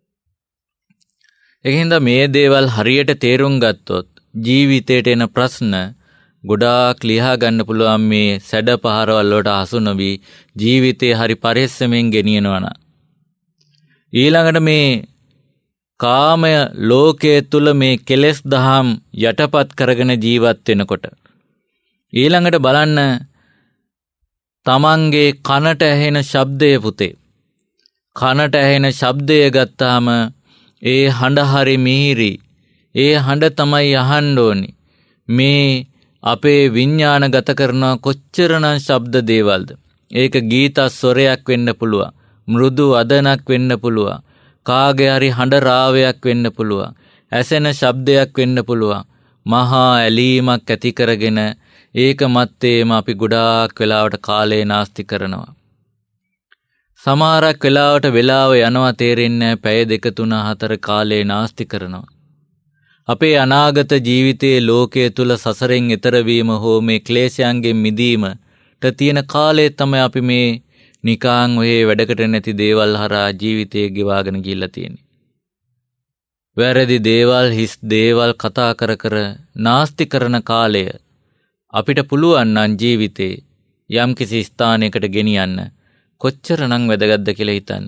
ඒකින්ද මේ දේවල් හරියට තේරුම් ගත්තොත් ජීවිතේට එන ප්‍රශ්න ගොඩාක් ලියා ගන්න පුළුවන්. මේ සැඩ පහරවල් වලට හසු නොවි ජීවිතේ හරි පරිස්සමෙන් ගෙනියනවා. ඊළඟට මේ කාමය ලෝකයේ තුල මේ කෙලෙස් දහම් යටපත් කරගෙන ජීවත් වෙනකොට ඊළඟට බලන්න තමන්ගේ කනට ඇහෙන ශබ්දය පුතේ. කනට ඇහෙන ශබ්දය ගත්තාම ඒ හඬ හරි මිහිරි. ඒ හඬ තමයි අහන්න ඕනි. මේ අපේ විඥාන ගත කරන කොච්චරනම් ශබ්ද දේවල්ද. ඒක ගීත ස්වරයක් වෙන්න පුළුවන්. මෘදු අදනක් වෙන්න පුළුවන්. කාගේ හරි හඬ රාවයක් වෙන්න පුළුවන්. ඇසෙන ශබ්දයක් වෙන්න පුළුවන්. මහා ඇලීමක් ඇති කරගෙන ඒක මැත්තේම අපි ගොඩාක් වෙලාවට කාලේ නාස්ති කරනවා. සමහරක් වෙලාවට වෙලාව යනවා තේරෙන්නේ නැහැ. පැය 2 3 4 කාලේ නාස්ති කරනවා. අපේ අනාගත ජීවිතයේ ලෝකයේ තුල සසරෙන් එතර වීම හෝ මේ ක්ලේශයන්ගෙන් මිදීමට තියෙන කාලය තමයි අපි මේ නිකාන් ඔය වැඩකට නැති දේවල් හරහා ජීවිතය ගෙවාගෙන ගිහිල්ලා තියෙන්නේ. වැරදි දේවල් හිස් දේවල් කතා කර කර නාස්ති කරන කාලය අපිට පුළුවන් නම් ජීවිතේ යම්කිසි ස්ථානයකට ගෙනියන්න කොච්චරනම් වැදගත්ද කියලා හිතන්න.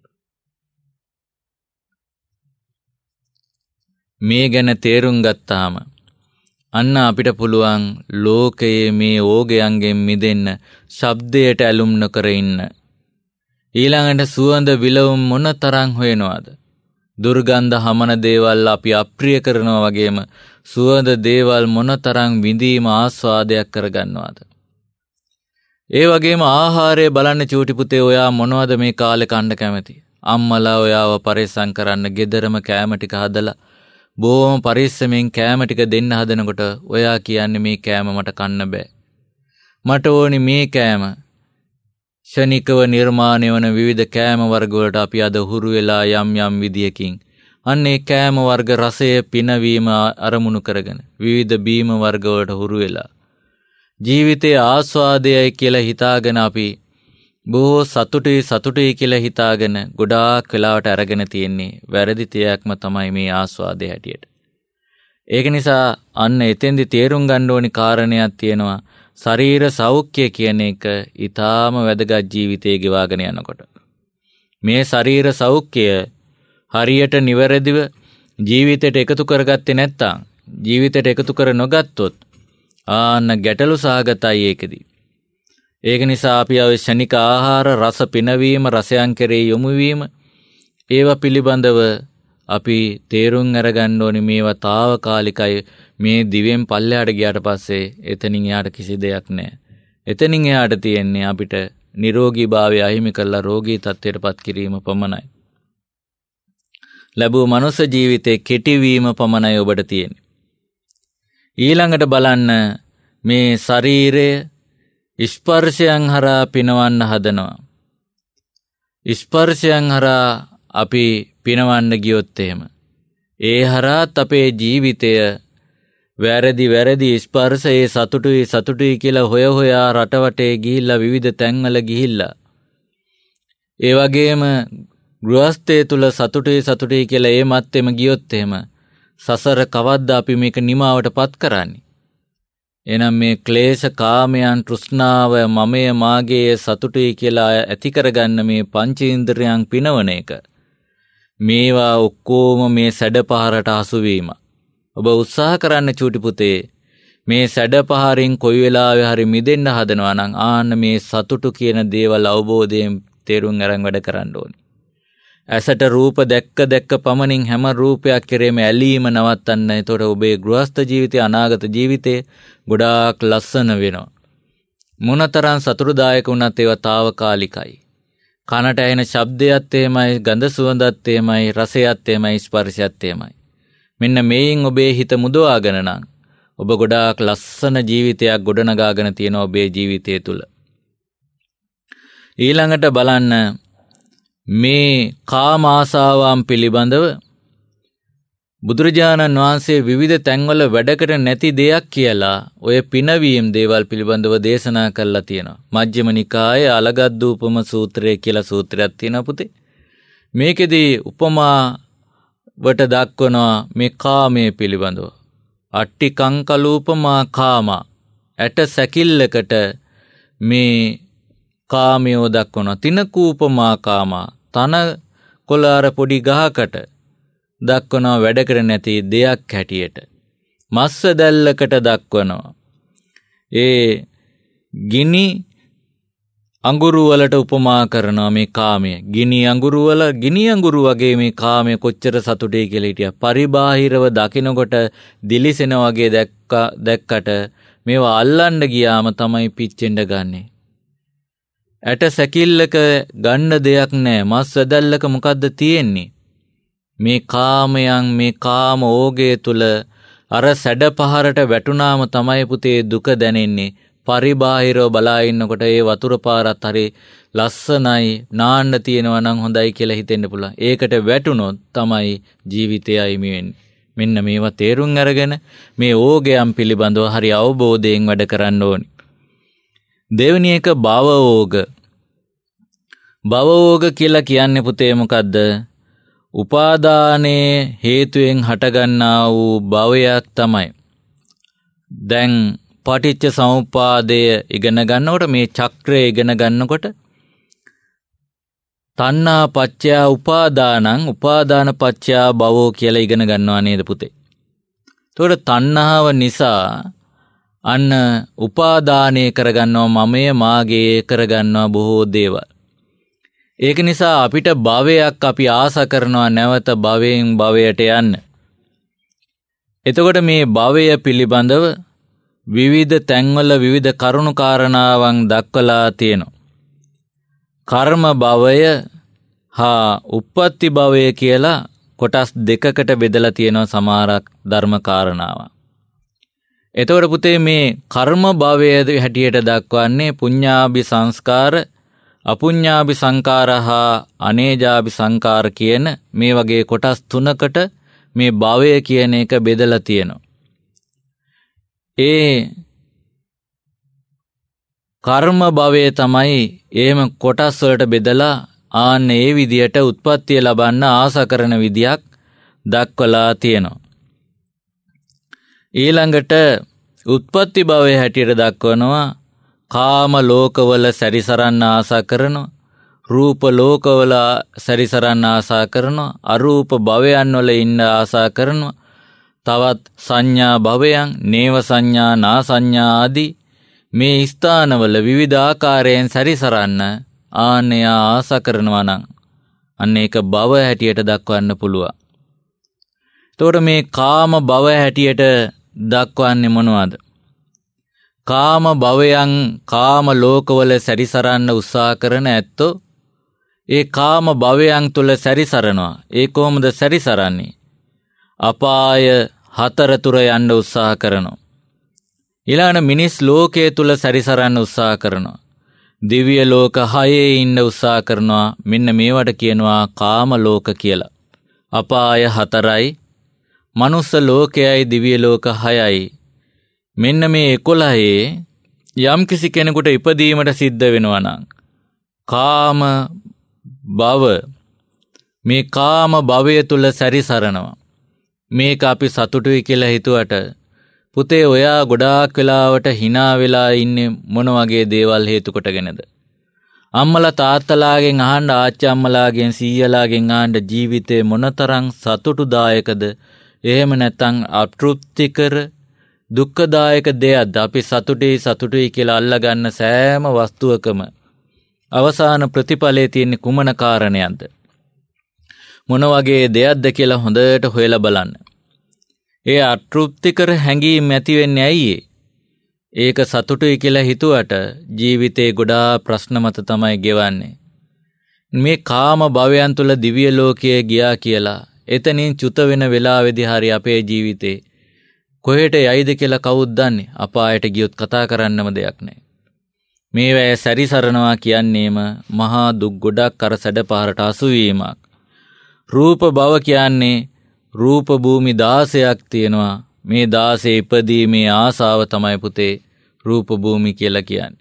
මේ ගැන තේරුම් ගත්තාම අන්න අපිට පුළුවන් ලෝකයේ මේ ඕගයන්ගෙන් මිදෙන්න, ශබ්දයට ඇලුම් නොකර ඉන්න. ඊළඟට සුවඳ විලවුම් මොන තරම් හොයනවාද? දුර්ගන්ධ හමන දේවල් අපි අප්‍රිය කරනවා වගේම සුවඳ දේවල් මොන තරම් විඳීම ආස්වාදයක් කරගන්නවාද? ඒ වගේම ආහාරය බලන්න චූටි පුතේ, ඔයා මොනවද මේ කාලේ කන්න කැමති? අම්මලා ඔයාව පරිස්සම් කරන්න ගෙදරම කෑම ටික හදලා බොහොම පරිස්සමෙන් කෑම ටික දෙන්න හදනකොට ඔයා කියන්නේ මේ කෑම මට කන්න බෑ. මට ඕනි මේ කෑම. ශනිකව නිර්මාණය වන විවිධ කෑම වර්ග වලට අපි අද හුරු වෙලා යම් විදියකින් අන්නේ කෑම වර්ග රසය පිනවීම අරමුණු කරගෙන විවිධ බීම වර්ග වලට හුරු වෙලා ජීවිතයේ ආස්වාදයයි කියලා හිතාගෙන අපි බොහෝ සතුටුයි කියලා හිතාගෙන ගොඩාක් වෙලාවට අරගෙන තියෙන්නේ වැරදි තියක්ම තමයි මේ ආස්වාදයේ හැටියට. ඒක නිසා අන්න එතෙන්දි තේරුම් ගන්න ඕනි කාරණයක් තියෙනවා. ශරීර සෞඛ්‍ය කියන එක ඊටාම වැදගත් ජීවිතයේ ගෙවාගෙන යනකොට. මේ ශරීර සෞඛ්‍ය හරියට නිවැරදිව ජීවිතයට එකතු කරගත්තේ නැත්නම්, ජීවිතයට එකතු කර නොගත්තොත් ආන්න ගැටලු සහගතයි ඒකෙදි. ඒක නිසා අපි ශනික ආහාර රස පිනවීම, රසයන් කෙරෙහි යොමු වීම, ඒවා පිළිබඳව අපි තේරුම් අරගන්න ඕනේ. මේවා తాවකාලිකයි. මේ දිවෙන් පල්ලෙහාට ගියාට පස්සේ එතනින් එහාට කිසි දෙයක් නැහැ. එතනින් එහාට තියෙන්නේ අපිට නිරෝගීභාවය අහිමි කරලා රෝගී තත්ත්වයටපත් කිරීම පමණයි. ලැබුව මනුස්ස ජීවිතේ කෙටි වීම පමණයි ඔබට තියෙන්නේ. ඊළඟට බලන්න මේ ශරීරය ස්පර්ශයන් හරහා පිනවන්න හදනවා. ස්පර්ශයන් හරහා අපි පිනවන්න ගියොත් එහෙම ඒ හරහාත් අපේ ජීවිතය වැරදි ස්පර්ශයේ සතුටුයි කියලා හොයා රටවටේ ගිහිල්ලා විවිධ තැන්වල ගිහිල්ලා ඒ වගේම ගෘහස්ථයේ තුල සතුටුයි කියලා ඒ මැත්තේම ගියොත් එහෙම සසර කවද්ද අපි මේක නිමාවටපත් කරන්නේ? එනම් මේ ක්ලේශ කාමයන්, තෘෂ්ණාව, මමය මාගේ සතුටුයි කියලා ඇති කරගන්න මේ පංචේන්ද්‍රයන් පිනවන එක, මේවා ඔක්කොම මේ සැඩපහරට හසු වීම. ඔබ උත්සාහ කරන්න චූටි පුතේ, මේ සැඩපහරින් කොයි වෙලාවෙ හරි මිදෙන්න හදනවා නම් ආන්න මේ සතුටු කියන දේවල් අවබෝධයෙන් තේරුම් අරන් වැඩ කරන්න ඕනේ. ඇසට රූප දැක්ක පමණින් හැම රූපයක් කෙරෙහිම ඇලීම නවත්තන්න. එතකොට ඔබේ ගෘහස්ත ජීවිතය, අනාගත ජීවිතේ ගොඩාක් ලස්සන වෙනවා. මොනතරම් සතුටුදායක වුණත් ඒවා తాවකාලිකයි. කනට ඇහෙන ශබ්දයත් එහෙමයි, ගඳ සුවඳත් එහෙමයි, රසයත් එහෙමයි, ස්පර්ශයත් එහෙමයි. මෙන්න මේයින් ඔබේ හිත මුදවාගෙන නම් ඔබ ගොඩාක් ලස්සන ජීවිතයක් ගොඩනගාගෙන තියෙන ඔබේ ජීවිතය තුළ. ඊළඟට බලන්න මේ කාම ආසාවන් පිළිබඳව බුදුරජාණන් වහන්සේ විවිධ තැන්වල වැඩකට නැති දෙයක් කියලා ඔය පිනවීම් දේවල් පිළිබඳව දේශනා කරලා තියෙනවා. මජ්ක්‍ධිම නිකායේ අලගද්දූපම සූත්‍රය කියලා සූත්‍රයක් තියෙනවා පුතේ. මේකෙදී උපමාවට දක්වනවා මේ කාමයේ පිළිබඳව. අට්ටි කංකලූපමා කාමා ඇට සැකිල්ලකට මේ කාමයෝ දක්වනවා. තිනකූපමා කාමා තන කොළාර පොඩි ගහකට දක්වනවා වැඩකට නැති දෙයක් හැටියට. මස්ස දැල්ලකට දක්වනවා. ඒ ගිනි අඟුරු වලට උපමා කරනවා මේ කාමය. ගිනි අඟුරු වගේ මේ කාමය කොච්චර සතුටේ කියලා හිටියා. පරිබාහිරව දකිනකොට දිලිසෙන වගේ දැක්කට මේවා අල්ලන්න ගියාම තමයි පිච්චෙන්න ගන්නෙ. ඇට සැකිල්ලක ගන්න දෙයක් නැහැ. මස් වැදල්ලක මොකද්ද තියෙන්නේ? මේ කාමයන් මේ කාම ඕගය තුල අර සැඩ පහරට වැටුනාම තමයි පුතේ දුක දැනෙන්නේ. පරිබාහිරව බලා ඉන්නකොට ඒ වතුර පාරත් හරි ලස්සනයි නාන්න තියෙනවා නම් හොඳයි කියලා හිතෙන්න පුළුවන්. ඒකට වැටුනොත් තමයි ජීවිතය අයිමි වෙන්නේ. මෙන්න මේවා තේරුම් අරගෙන මේ ඕගයන් පිළිබඳව හරි අවබෝධයෙන් වැඩ කරන්න ඕනි. දෙවෙනි එක භවෝග. භවෝග කියලා කියන්නේ පුතේ මොකද්ද? උපාදානයේ හේතුවෙන් හටගන්නා වූ භවයක් තමයි. දැන් පටිච්ච සමුප්පාදය ඉගෙන ගන්නකොට මේ චක්‍රය ඉගෙන ගන්නකොට තණ්හා පච්චය උපාදානං උපාදාන පච්චය භවෝ කියලා ඉගෙන ගන්නවා නේද පුතේ? එතකොට තණ්හාව නිසා අන්න උපාදානය කරගන්නවා මමයේ මාගේ කරගන්නවා බොහෝ දේවල්. ඒක නිසා අපිට භවයක් අපි ආස කරනවා නැවත භවයෙන් භවයට යන්න. එතකොට මේ භවය පිළිබඳව විවිධ තැන්වල විවිධ කරුණු කාරණාවන් දක්වලා තියෙනවා. කර්ම භවය හා උප්පත්ති භවය කියලා කොටස් දෙකකට බෙදලා තියෙනවා සමහරක් ධර්ම කාරණාවන්. එතකොට පුතේ මේ කර්ම භවය හැටියට දක්වන්නේ පුඤ්ඤාභි සංස්කාර අපුඤ්ඤාභි සංකාර හා අනේජාභි සංකාර කියන මේ වගේ කොටස් තුනකට මේ භවය කියන එක බෙදලා තියෙනවා. ඒ කර්ම භවය තමයි එහෙම කොටස් වලට බෙදලා ආන්න ඒ විදියට උත්පත්තිය ලබන්න ආස කරන විදියක් දක්වලා තියෙනවා. ඊළඟට උත්පත්ති භවය හැටියට දක්වනවා කාම ලෝකවල සැරිසරන්න ආසා කරනවා, රූප ලෝකවල සැරිසරන්න ආසා කරනවා, අරූප භවයන් වල ඉන්න ආසා කරනවා, තවත් සංඥා භවයන්, නේව සංඥා, නා සංඥා ආදී මේ ස්ථානවල විවිධ ආකාරයෙන් සැරිසරන්න ආන්‍ය ආසා කරනවා නම් අන්න ඒක භව හැටියට දක්වන්න පුළුවන්. එතකොට මේ කාම භව හැටියට දක්වන්නේ මොනවද? කාම භවයන් කාම ලෝකවල සැරිසරන්න උත්සාහ කරන ඇත්තෝ ඒ කාම භවයන් තුල සැරිසරනවා. ඒ කොහොමද සැරිසරන්නේ? අපාය 4 තුර යන්න උත්සාහ කරනවා. ඊළඟ මිනිස් ලෝකයේ තුල සැරිසරන්න උත්සාහ කරනවා. දිව්‍ය ලෝක 6 ඉන්න උත්සාහ කරනවා. මෙන්න මේවට කියනවා කාම ලෝක කියලා. අපාය 4යි, මනුස්ස ලෝකයයි, දිව්‍ය ලෝක 6යි. මෙන්න මේ 11 යම් කිසි කෙනෙකුට ඉපදීමට සිද්ධ වෙනවා නම් කාම භව මේ කාම භවය තුල සැරිසරනවා. මේක අපි සතුටුයි කියලා හිතුවට පුතේ ඔයා ගොඩාක් වෙලාවට hina වෙලා ඉන්නේ මොන වගේ දේවල් හේතු කොටගෙනද? අම්මලා තාත්තලාගෙන් අහන්න, ආච්චි අම්මලාගෙන් සීයලාගෙන් අහන්න ජීවිතේ මොනතරම් සතුටුදායකද? එහෙම නැත්නම් අතෘප්තිකර දුක්ඛදායක දෙයක්ද? අපි සතුටුයි කියලා අල්ලගන්න සෑම වස්තුවකම අවසාන ප්‍රතිඵලයේ තියෙන කුමන කාරණයක්ද? මොන වගේ දෙයක්ද කියලා හොඳට හොයලා බලන්න. ඒ අතෘප්තිකර හැඟීම් ඇති වෙන්නේ ඇයි? ඒක සතුටුයි කියලා හිතුවට ජීවිතේ ගොඩාක් ප්‍රශ්න මත තමයි ගෙවන්නේ. මේ කාම භවයන් තුල දිව්‍ය ලෝකයේ ගියා කියලා එතනින් චුත වෙන වෙලාවේදී හරි අපේ ජීවිතේ කොහෙට යයිද කියලා කවුද දන්නේ? අපායට ගියොත් කතා කරන්නම දෙයක් නැහැ. මේවැය සැරිසරනවා කියන්නේම මහා දුක් ගොඩක් අර සැඩ පහරට අසුවීමක්. රූප භව කියන්නේ රූප භූමි 16ක් තියෙනවා. මේ 16 ඉපදීමේ ආසාව තමයි පුතේ රූප භූමි කියලා කියන්නේ.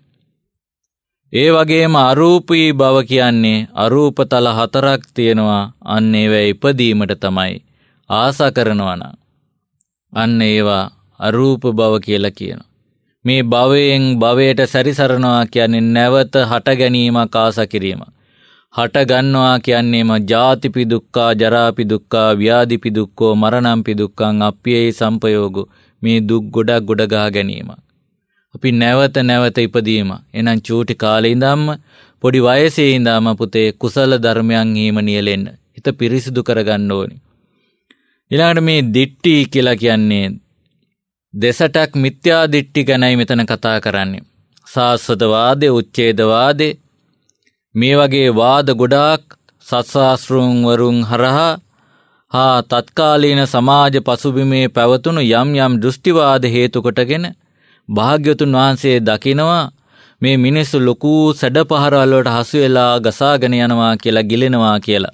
ඒ වගේම අරූපී භව කියන්නේ අරූපතල 4ක් තියෙනවා. අන්න ඒවා ඉපදීමට තමයි ආසා කරනවා නම් අන්න ඒවා අරූප භව කියලා කියනවා. මේ භවයෙන් භවයට සැරිසරනවා කියන්නේ නැවත හට ගැනීමක් ආසා කිරීමක්. හට ගන්නවා කියන්නේම ජාතිපි දුක්ඛා ජරාපි දුක්ඛා ව්‍යාධිපි දුක්ඛෝ මරණම්පි දුක්ඛං අප්පියේ සංපයෝගෝ මේ දුක් ගොඩක් ගොඩ ගහ ගැනීමක්. අපි නැවත නැවත ඉපදීම. එහෙනම් චූටි කාලේ ඉඳන්ම පොඩි වයසේ ඉඳන්ම පුතේ කුසල ධර්මයන් හීම නියැලෙන්න. හිත පිරිසිදු කරගන්න ඕනි. ඊළඟට මේ දිට්ඨි කියලා කියන්නේ දෙසටක් මිත්‍යා දිට්ඨි ගැනයි මෙතන කතා කරන්නේ. සාස්වතවාදේ, උච්ඡේදවාදේ මේ වගේ වාද ගොඩාක් සත්ශාස්ත්‍රූන් වරුන් හරහා තත්කාලීන සමාජ පසුබිමේ පැවතුණු යම් යම් දෘෂ්ටිවාද හේතු කොටගෙන භාග්‍යවතුන් වහන්සේ දකිනවා මේ මිනිස්සු ලොකු සැඩ පහරවල් වලට හසු වෙලා ගසාගෙන යනවා කියලා ගිලෙනවා කියලා.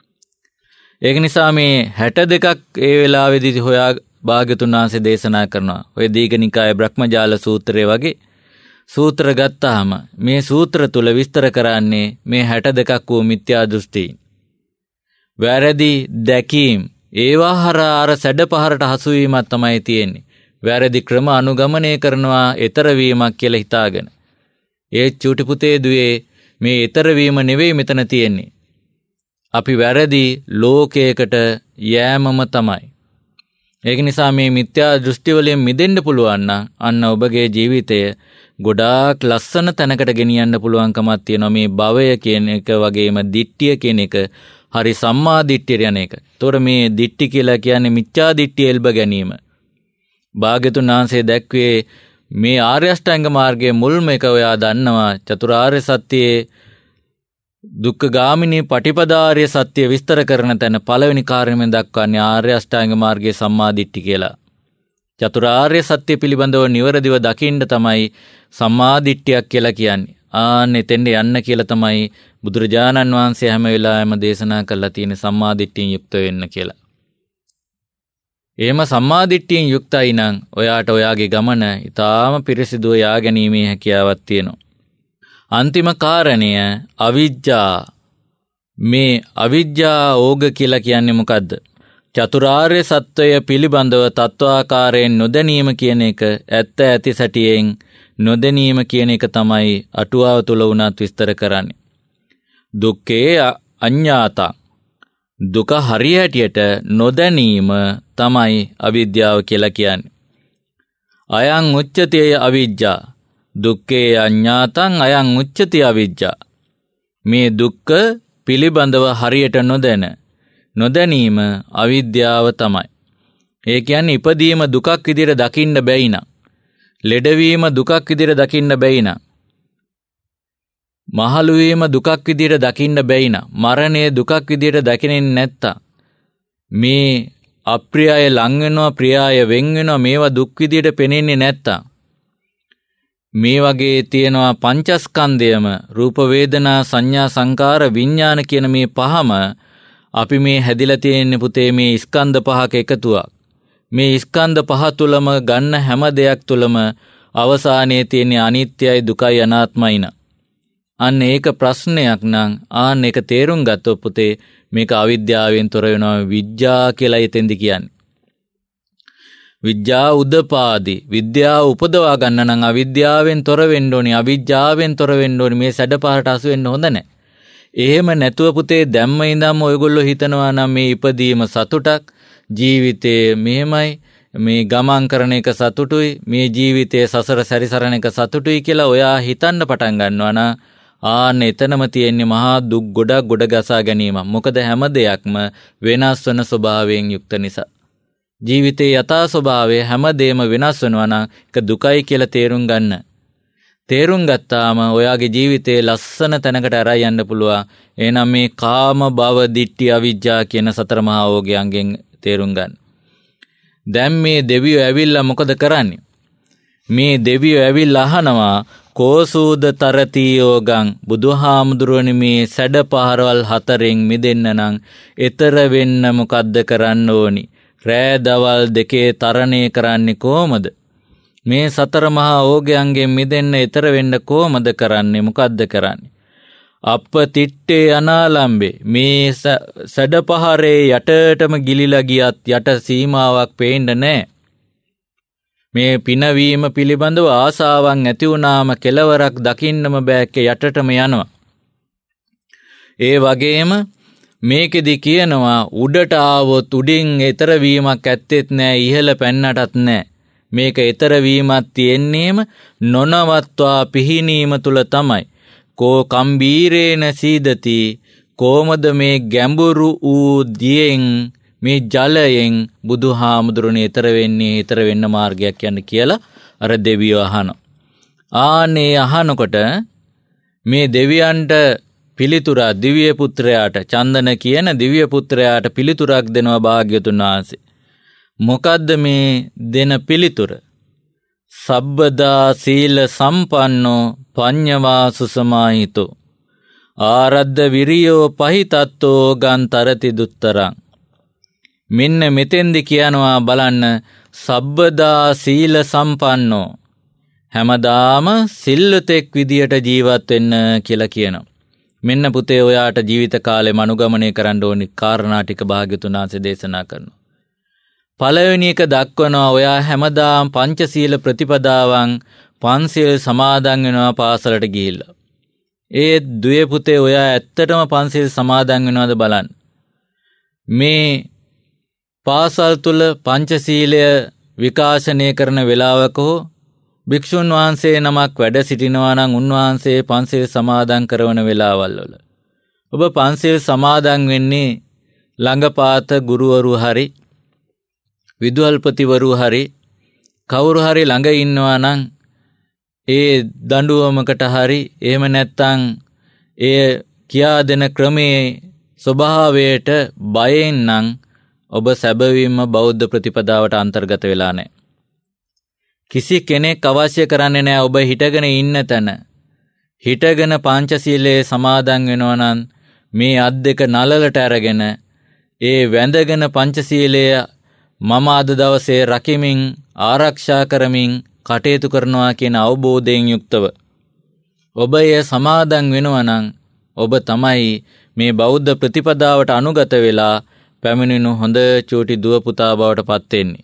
ඒක නිසා මේ 62ක් ඒ වෙලාවේදී හොයා භාග්‍යවතුන් වහන්සේ දේශනා කරනවා. ඔය දීඝනිකායේ බ්‍රහ්මජාල සූත්‍රය වගේ සූත්‍ර ගත්තාම මේ සූත්‍ර තුල විස්තර කරන්නේ මේ 62ක් වූ මිත්‍යා දෘෂ්ටි. වැරදි දැකීම් ඒවා හරහා අර සැඩ පහරට හසු වීමක් තමයි තියෙන්නේ. වැරදි ක්‍රම අනුගමනය කරනවා ඊතර වීමක් කියලා හිතාගෙන. ඒ චූටි පුතේ දුවේ මේ ඊතර වීම නෙවෙයි මෙතන තියෙන්නේ. අපි වැරදි ලෝකයකට යෑමම තමයි. ඒක නිසා මේ මිත්‍යා දෘෂ්ටි වලින් මිදෙන්න පුළුවන් නම් අන්න ඔබගේ ජීවිතය ගොඩාක් ලස්සන තැනකට ගෙනියන්න පුළුවන්කමක් තියෙනවා. මේ භවය කියන එක වගේම දිට්ඨිය කියන එක හරි සම්මා දිට්ඨිය යන එක. ඒතොර මේ දිට්ඨි කියලා කියන්නේ මිත්‍යා දිට්ඨිය එල්බ ගැනීම. භාග්‍යතුන් වහන්සේ දැක්වේ මේ ආර්ය අෂ්ටාංග මාර්ගයේ මුල්ම එක ඔයා දන්නවා චතුරාර්ය සත්‍යයේ දුක්ඛ ගාමිනී පටිපදාාර්ය සත්‍ය විස්තර කරන තැන පළවෙනි කාරණයෙන් දක්වන්නේ ආර්ය අෂ්ටාංග මාර්ගයේ සම්මා දිට්ඨි කියලා. චතුරාර්ය සත්‍ය පිළිබඳව නිවැරදිව දකින්න තමයි සම්මා දිට්ඨියක් කියලා කියන්නේ. ආන්න එතෙන්ට යන්න කියලා තමයි බුදුරජාණන් වහන්සේ හැම වෙලාවෙම දේශනා කරලා තියෙන සම්මා දිට්ඨියෙන් යුක්ත වෙන්න කියලා. එහෙම සම්මා දිට්ඨියෙන් යුක්තයි නම් ඔයාට ඔයාගේ ගමන ඊටාම පිරිසිදුව යා ගැනීමේ හැකියාවක් තියෙනවා. අන්තිම කාරණය අවිජ්ජා. මේ අවිජ්ජා ඕග කියලා කියන්නේ මොකද්ද? චතුරාර්ය සත්‍යය පිළිබඳව තත්වාකාරයෙන් නොදැනීම කියන එක ඇත්ත ඇති සැටියෙන් නොදැනීම කියන එක තමයි අටුවාව තුල උනත් විස්තර කරන්නේ. දුක්ඛේ අඤ්ඤාතං. දුක හරියටියට නොදැනීම තමයි අවිද්‍යාව කියලා කියන්නේ. අයං උච්චති අවිජ්ජා. දුක්ඛේ අඤ්ඤාතං අයං උච්චති අවිජ්ජා. මේ දුක්ඛ පිළිබඳව හරියට නොදැනීම අවිද්‍යාව තමයි. ඒ කියන්නේ ඉපදීම දුකක් විදිහට දකින්න බැයි නම්, ලෙඩවීම දුකක් විදිහට දකින්න බැයි නම්, මහලු වීම දුකක් විදිහට දකින්න බැයි නම්, මරණය දුකක් විදිහට දකින්නේ නැත්තම්, මේ අප්‍රියය ලං වෙනවා ප්‍රියය වෙන් වෙනවා මේවා දුක් විදිහට පෙනෙන්නේ නැත්තම්, මේ වගේ තියෙනවා පංචස්කන්ධයම රූප වේදනා සංඥා සංකාර විඥාන කියන මේ පහම අපි මේ හැදිලා තියෙන පුතේ මේ ස්කන්ධ පහක එකතුවක්. මේ ස්කන්ධ පහ තුලම ගන්න හැම දෙයක් තුලම අවසානයේ තියෙන අනිත්‍යයි දුකයි අනාත්මයි න. අන්න ඒක ප්‍රශ්නයක් නම් ආන්න ඒක තේරුම් ගත්තොත් පුතේ මේක අවිද්‍යාවෙන් තොර වෙනවා විඥා කියලා එතෙන්දි කියන්නේ. විද්‍යා උදපාදි විද්‍යාව උපදවා ගන්න නම් අවිද්‍යාවෙන් තොර වෙන්න ඕනි. අවිජ්ජාවෙන් තොර වෙන්න ඕනි. මේ සැඩපහරට අසු වෙන්න හොඳ නැහැ. එහෙම නැතුව පුතේ දැම්ම ඉඳන්ම ඔයගොල්ලෝ හිතනවා නම් මේ ඉපදීම සතුටක්, ජීවිතේ මෙහෙමයි, මේ ගමන් කරන එක සතුටුයි, මේ ජීවිතයේ සසර සැරිසරන එක සතුටුයි කියලා ඔයා හිතන්න පටන් ගන්නවා නම් ආන්න එතනම තියෙන්නේ මහා දුක් ගොඩක් ගොඩ ගසා ගැනීම. මොකද හැම දෙයක්ම වෙනස් වෙන ස්වභාවයෙන් යුක්ත නිසා. ජීවිතයේ යථා ස්වභාවය හැමදේම වෙනස් වෙනවා නම් ඒක දුකයි කියලා තේරුම් ගන්න. තේරුම් ගත්තාම ඔයාගේ ජීවිතේ ලස්සන තැනකට අරයි යන්න පුළුවන්. එහෙනම් මේ කාම භව දිට්ඨි අවිජ්ජා කියන සතර මහා ඕගයන්ගෙන් තේරුම් ගන්න. දැන් මේ දෙවියෝ ඇවිල්ලා මොකද කරන්නේ? මේ දෙවියෝ ඇවිල්ලා අහනවා කෝසූද තරතියෝගං බුදුහාමුදුරුවනි මේ සැඩ පහරවල් 4න් මිදෙන්න නම් ඊතර වෙන්න මොකද්ද කරන්න ඕනි? රෑ දවල් දෙකේ තරණය කරන්නේ කොහමද? මේ සතර මහා ඕගයන්ගෙන් මිදෙන්න ඊතර වෙන්න කොහමද කරන්නේ? මොකද්ද කරන්නේ? අප්පතිට්ඨේ අනාලම්බේ මේ සැඩ පහරේ යටටම ගිලිලා ගියත් යට සීමාවක් පේන්නේ නැහැ. මේ පිනවීම පිළිබඳව ආසාවන් ඇති වුණාම කෙලවරක් දකින්නම බෑක යටටම යනවා. ඒ වගේම මේකෙදි කියනවා උඩට ආවොත් උඩින් ඊතර වීමක් ඇත්තෙත් නෑ, ඉහළ පැන්නටත් නෑ. මේක ඊතර වීමක් තියෙන්නේම නොනවත්වා පිහිනීම තුල තමයි. කෝ කම්බීරේන සීදති කොමද මේ ගැඹුරු වූ දියෙන් මේ ජලයෙන් බුදුහාමුදුරනේ ඊතර වෙන්න මාර්ගයක් යන්න කියලා අර දෙවියෝ අහනවා. ආනේ අහනකොට මේ දෙවියන්ට පිළිතුරා දිව්‍ය පුත්‍රයාට චන්දන කියන දිව්‍ය පුත්‍රයාට පිළිතුරක් දෙනවා භාග්‍යතුන් වහන්සේ. මොකද්ද මේ දෙන පිළිතුර? සබ්බදා සීල සම්පන්නෝ පඤ්ඤවා සුසමාහිතෝ ආරද්ධ විරියෝ පහිතත්තෝ ගන්තරති දුත්තරං. මෙන්න මෙතෙන්දි කියනවා බලන්න, සබ්බදා සීල සම්පන්නෝ හැමදාම සිල්වතෙක් විදියට ජීවත් වෙන්න කියලා කියනවා. මෙන්න පුතේ ඔයාට ජීවිත කාලෙම අනුගමනය කරන්න ඕනි කාරණා ටික භාග්‍යතුන් වහන්සේ දේශනා කරනවා. පළවෙනි එක දක්වනවා ඔයා හැමදාම පංචශීල ප්‍රතිපදාවන් පන්සිල් සමාදන් වෙනවා පාසලට ගිහිල්ලා. ඒ දුවේ පුතේ ඔයා ඇත්තටම පන්සිල් සමාදන් වෙනවද බලන්න. මේ පාසල් තුල පංචශීලය විකාශනය කරන වෙලාවක හෝ භික්ෂුන් වහන්සේ නමක් වැඩ සිටිනවා නම් උන්වහන්සේ පන්සිල් සමාදන් කරන වෙලාවල් වල ඔබ පන්සිල් සමාදන් වෙන්නේ ළඟපාත ගුරුවරු හරි විදුහල්පතිවරු හරි කවුරු හරි ළඟ ඉන්නවා නම් ඒ දඬුවමකට හරි එහෙම නැත්නම් ඒ කියා දෙන ක්‍රමයේ ස්වභාවයට බයෙන් නම් ඔබ සැබවින්ම බෞද්ධ ප්‍රතිපදාවට අන්තර්ගත වෙලා නැහැ. කිසි කෙනෙක් අවශ්‍ය කරන්නේ නැහැ ඔබ හිටගෙන ඉන්න තැන හිටගෙන පංචශීලයේ සමාදන් වෙනවා නම් මේ අත් දෙක නලලට අරගෙන ඒ වැඳගෙන පංචශීලය මම අද දවසේ රකිමින් ආරක්ෂා කරමින් කටයුතු කරනවා කියන අවබෝධයෙන් යුක්තව ඔබ එය සමාදන් වෙනවා නම් ඔබ තමයි මේ බෞද්ධ ප්‍රතිපදාවට අනුගත වෙලා පැමිණෙනු හොඳ චූටි දුව පුතා බවට පත් වෙන්නේ.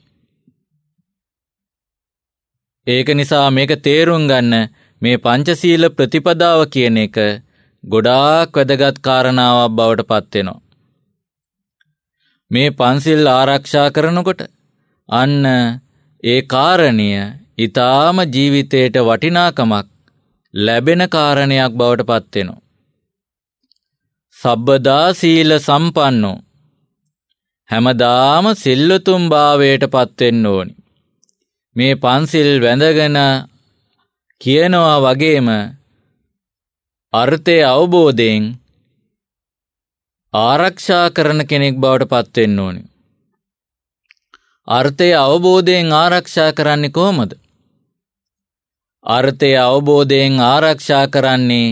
ඒක නිසා මේක තේරුම් ගන්න, මේ පංචශීල ප්‍රතිපදාව කියන එක ගොඩාක් වැදගත් කාරණාවක් බවට පත් වෙනවා. මේ පන්සිල් ආරක්ෂා කරනකොට අන්න ඒ කාරණය ඊටාම ජීවිතයට වටිනාකමක් ලැබෙන කාරණයක් බවට පත් වෙනවා. සබ්බදා සීල සම්පන්නෝ හැමදාම සිල්වතුන් භාවයට පත් වෙන්න ඕනි. මේ පන්සිල් වැඳගෙන කියනවා වගේම අර්ථය අවබෝධයෙන් ආරක්ෂා කරන කෙනෙක් බවට පත් වෙන්න ඕනි. අර්ථය අවබෝධයෙන් ආරක්ෂා කරන්නේ කොහොමද? අර්ථය අවබෝධයෙන් ආරක්ෂා කරන්නේ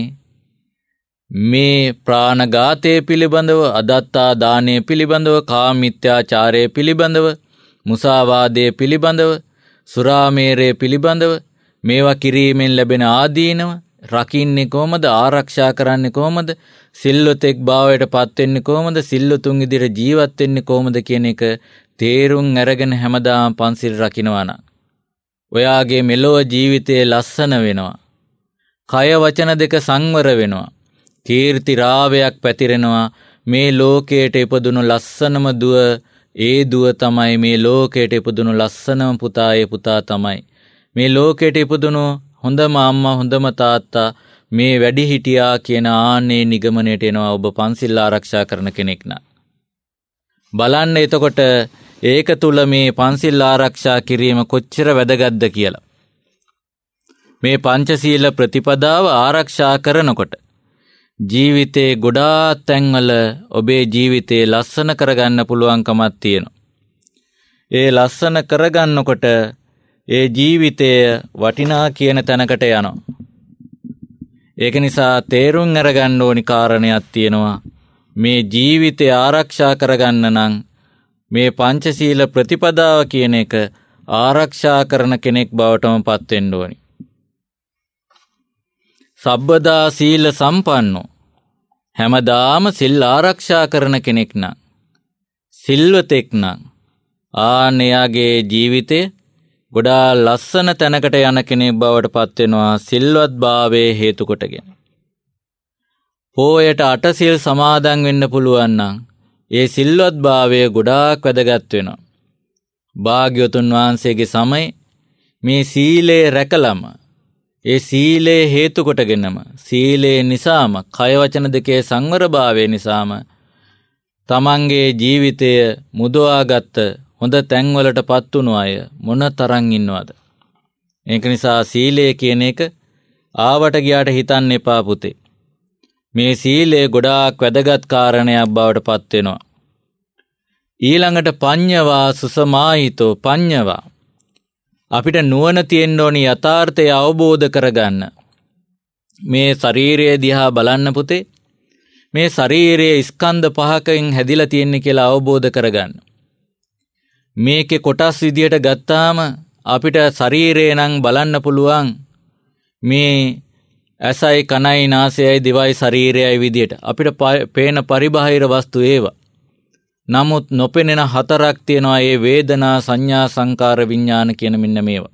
මේ ප්‍රාණඝාතය පිළිබඳව, අදත්තා දානය පිළිබඳව, කාමමිත්‍යාචාරය පිළිබඳව, මුසාවාදය පිළිබඳව, සුරාමේරය පිළිබඳව, මේවා කිරීමෙන් ලැබෙන ආදීනව රකින්නේ කොහොමද? ආරක්ෂා කරන්නේ කොහොමද? සිල්වතෙක් භාවයට පත් වෙන්නේ කොහොමද? සිල්වතුන් ඉදිරියට ජීවත් වෙන්නේ කොහොමද කියන එක තේරුම් අරගෙන හැමදාම පන්සිල් රකින්නවා නම් ඔයාගේ මෙලොව ජීවිතේ ලස්සන වෙනවා. කය වචන දෙක සංවර වෙනවා. කීර්ති රාවයක් පැතිරෙනවා. මේ ලෝකයට ඉපදුණු ලස්සනම දුව ඒ දුව තමයි. මේ ලෝකයට ඉපදුණු ලස්සනම පුතා ඒ පුතා තමයි. මේ ලෝකයට ඉපදුණු හොඳම අම්මා හොඳම තාත්තා මේ වැඩි හිටියා කියන ආන්නේ නිගමනයට එනවා ඔබ පන්සිල් ආරක්ෂා කරන කෙනෙක් නම්. බලන්න එතකොට ඒක තුල මේ පන්සිල් ආරක්ෂා කිරීම කොච්චර වැදගත්ද කියලා. මේ පංචශීල ප්‍රතිපදාව ආරක්ෂා කරනකොට ජීවිතේ ගොඩාක් තැන්වල ඔබේ ජීවිතේ ලස්සන කරගන්න පුළුවන්කමක් තියෙනවා. ඒ ලස්සන කරගන්නකොට ඒ ජීවිතය වටිනා කියන තැනකට යනවා. ඒක නිසා තේරුම් අරගන්න ඕනි කාරණයක් තියෙනවා. මේ ජීවිතය ආරක්ෂා කරගන්න නම් මේ පංචශීල ප්‍රතිපදාව කියන එක ආරක්ෂා කරන කෙනෙක් බවටම පත් වෙන්න ඕනි. සබ්බදා සීල සම්පන්නෝ, හැමදාම සිල් ආරක්ෂා කරන කෙනෙක් නම්, සිල්වතෙක් නම්, ආනෙයාගේ ජීවිතේ ගොඩා ලස්සන තැනකට යන කෙනෙක් බවට පත් වෙනවා සිල්වත් භාවයේ හේතු කොටගෙන. පෝයට 8 සිල් සමාදන් වෙන්න පුළුවන් නම් ඒ සිල්වත් භාවය ගොඩාක් වැදගත් වෙනවා. භාග්‍යවතුන් වහන්සේගේ සමය මේ සීලේ රැකලම, ඒ සීලේ හේතු කොටගෙනම, සීලේ නිසාම, කය වචන දෙකේ සංවර භාවය නිසාම තමන්ගේ ජීවිතය මුදවාගත්ත හොඳ තැන්වලට පත් වුණු අය මොන තරම් ඉන්නවද? ඒක නිසා සීලය කියන එක ආවට ගියාට හිතන්න එපා පුතේ. මේ සීලය ගොඩාක් වැදගත් කාරණයක් බවට පත් වෙනවා. ඊළඟට පඤ්ඤවා සුසමාහිතෝ පඤ්ඤවා. අපිට නුවණ තියෙන්න ඕනි යථාර්ථය අවබෝධ කරගන්න. මේ ශරීරය දිහා බලන්න පුතේ. මේ ශරීරයේ ස්කන්ධ පහකින් හැදිලා තියෙන්නේ කියලා අවබෝධ කරගන්න. මේකේ කොටස් විදියට ගත්තාම අපිට ශරීරය නම් බලන්න පුළුවන් මේ ඇසයි කනයි නාසයයි දිවයි ශරීරයයි විදියට අපිට පේන පරිබාහිර වස්තු ඒවා. නමුත් නොපෙනෙන හතරක් තියෙනවා. ඒ වේදනා, සංඥා, සංකාර, විඥාන කියන මෙන්න මේවා.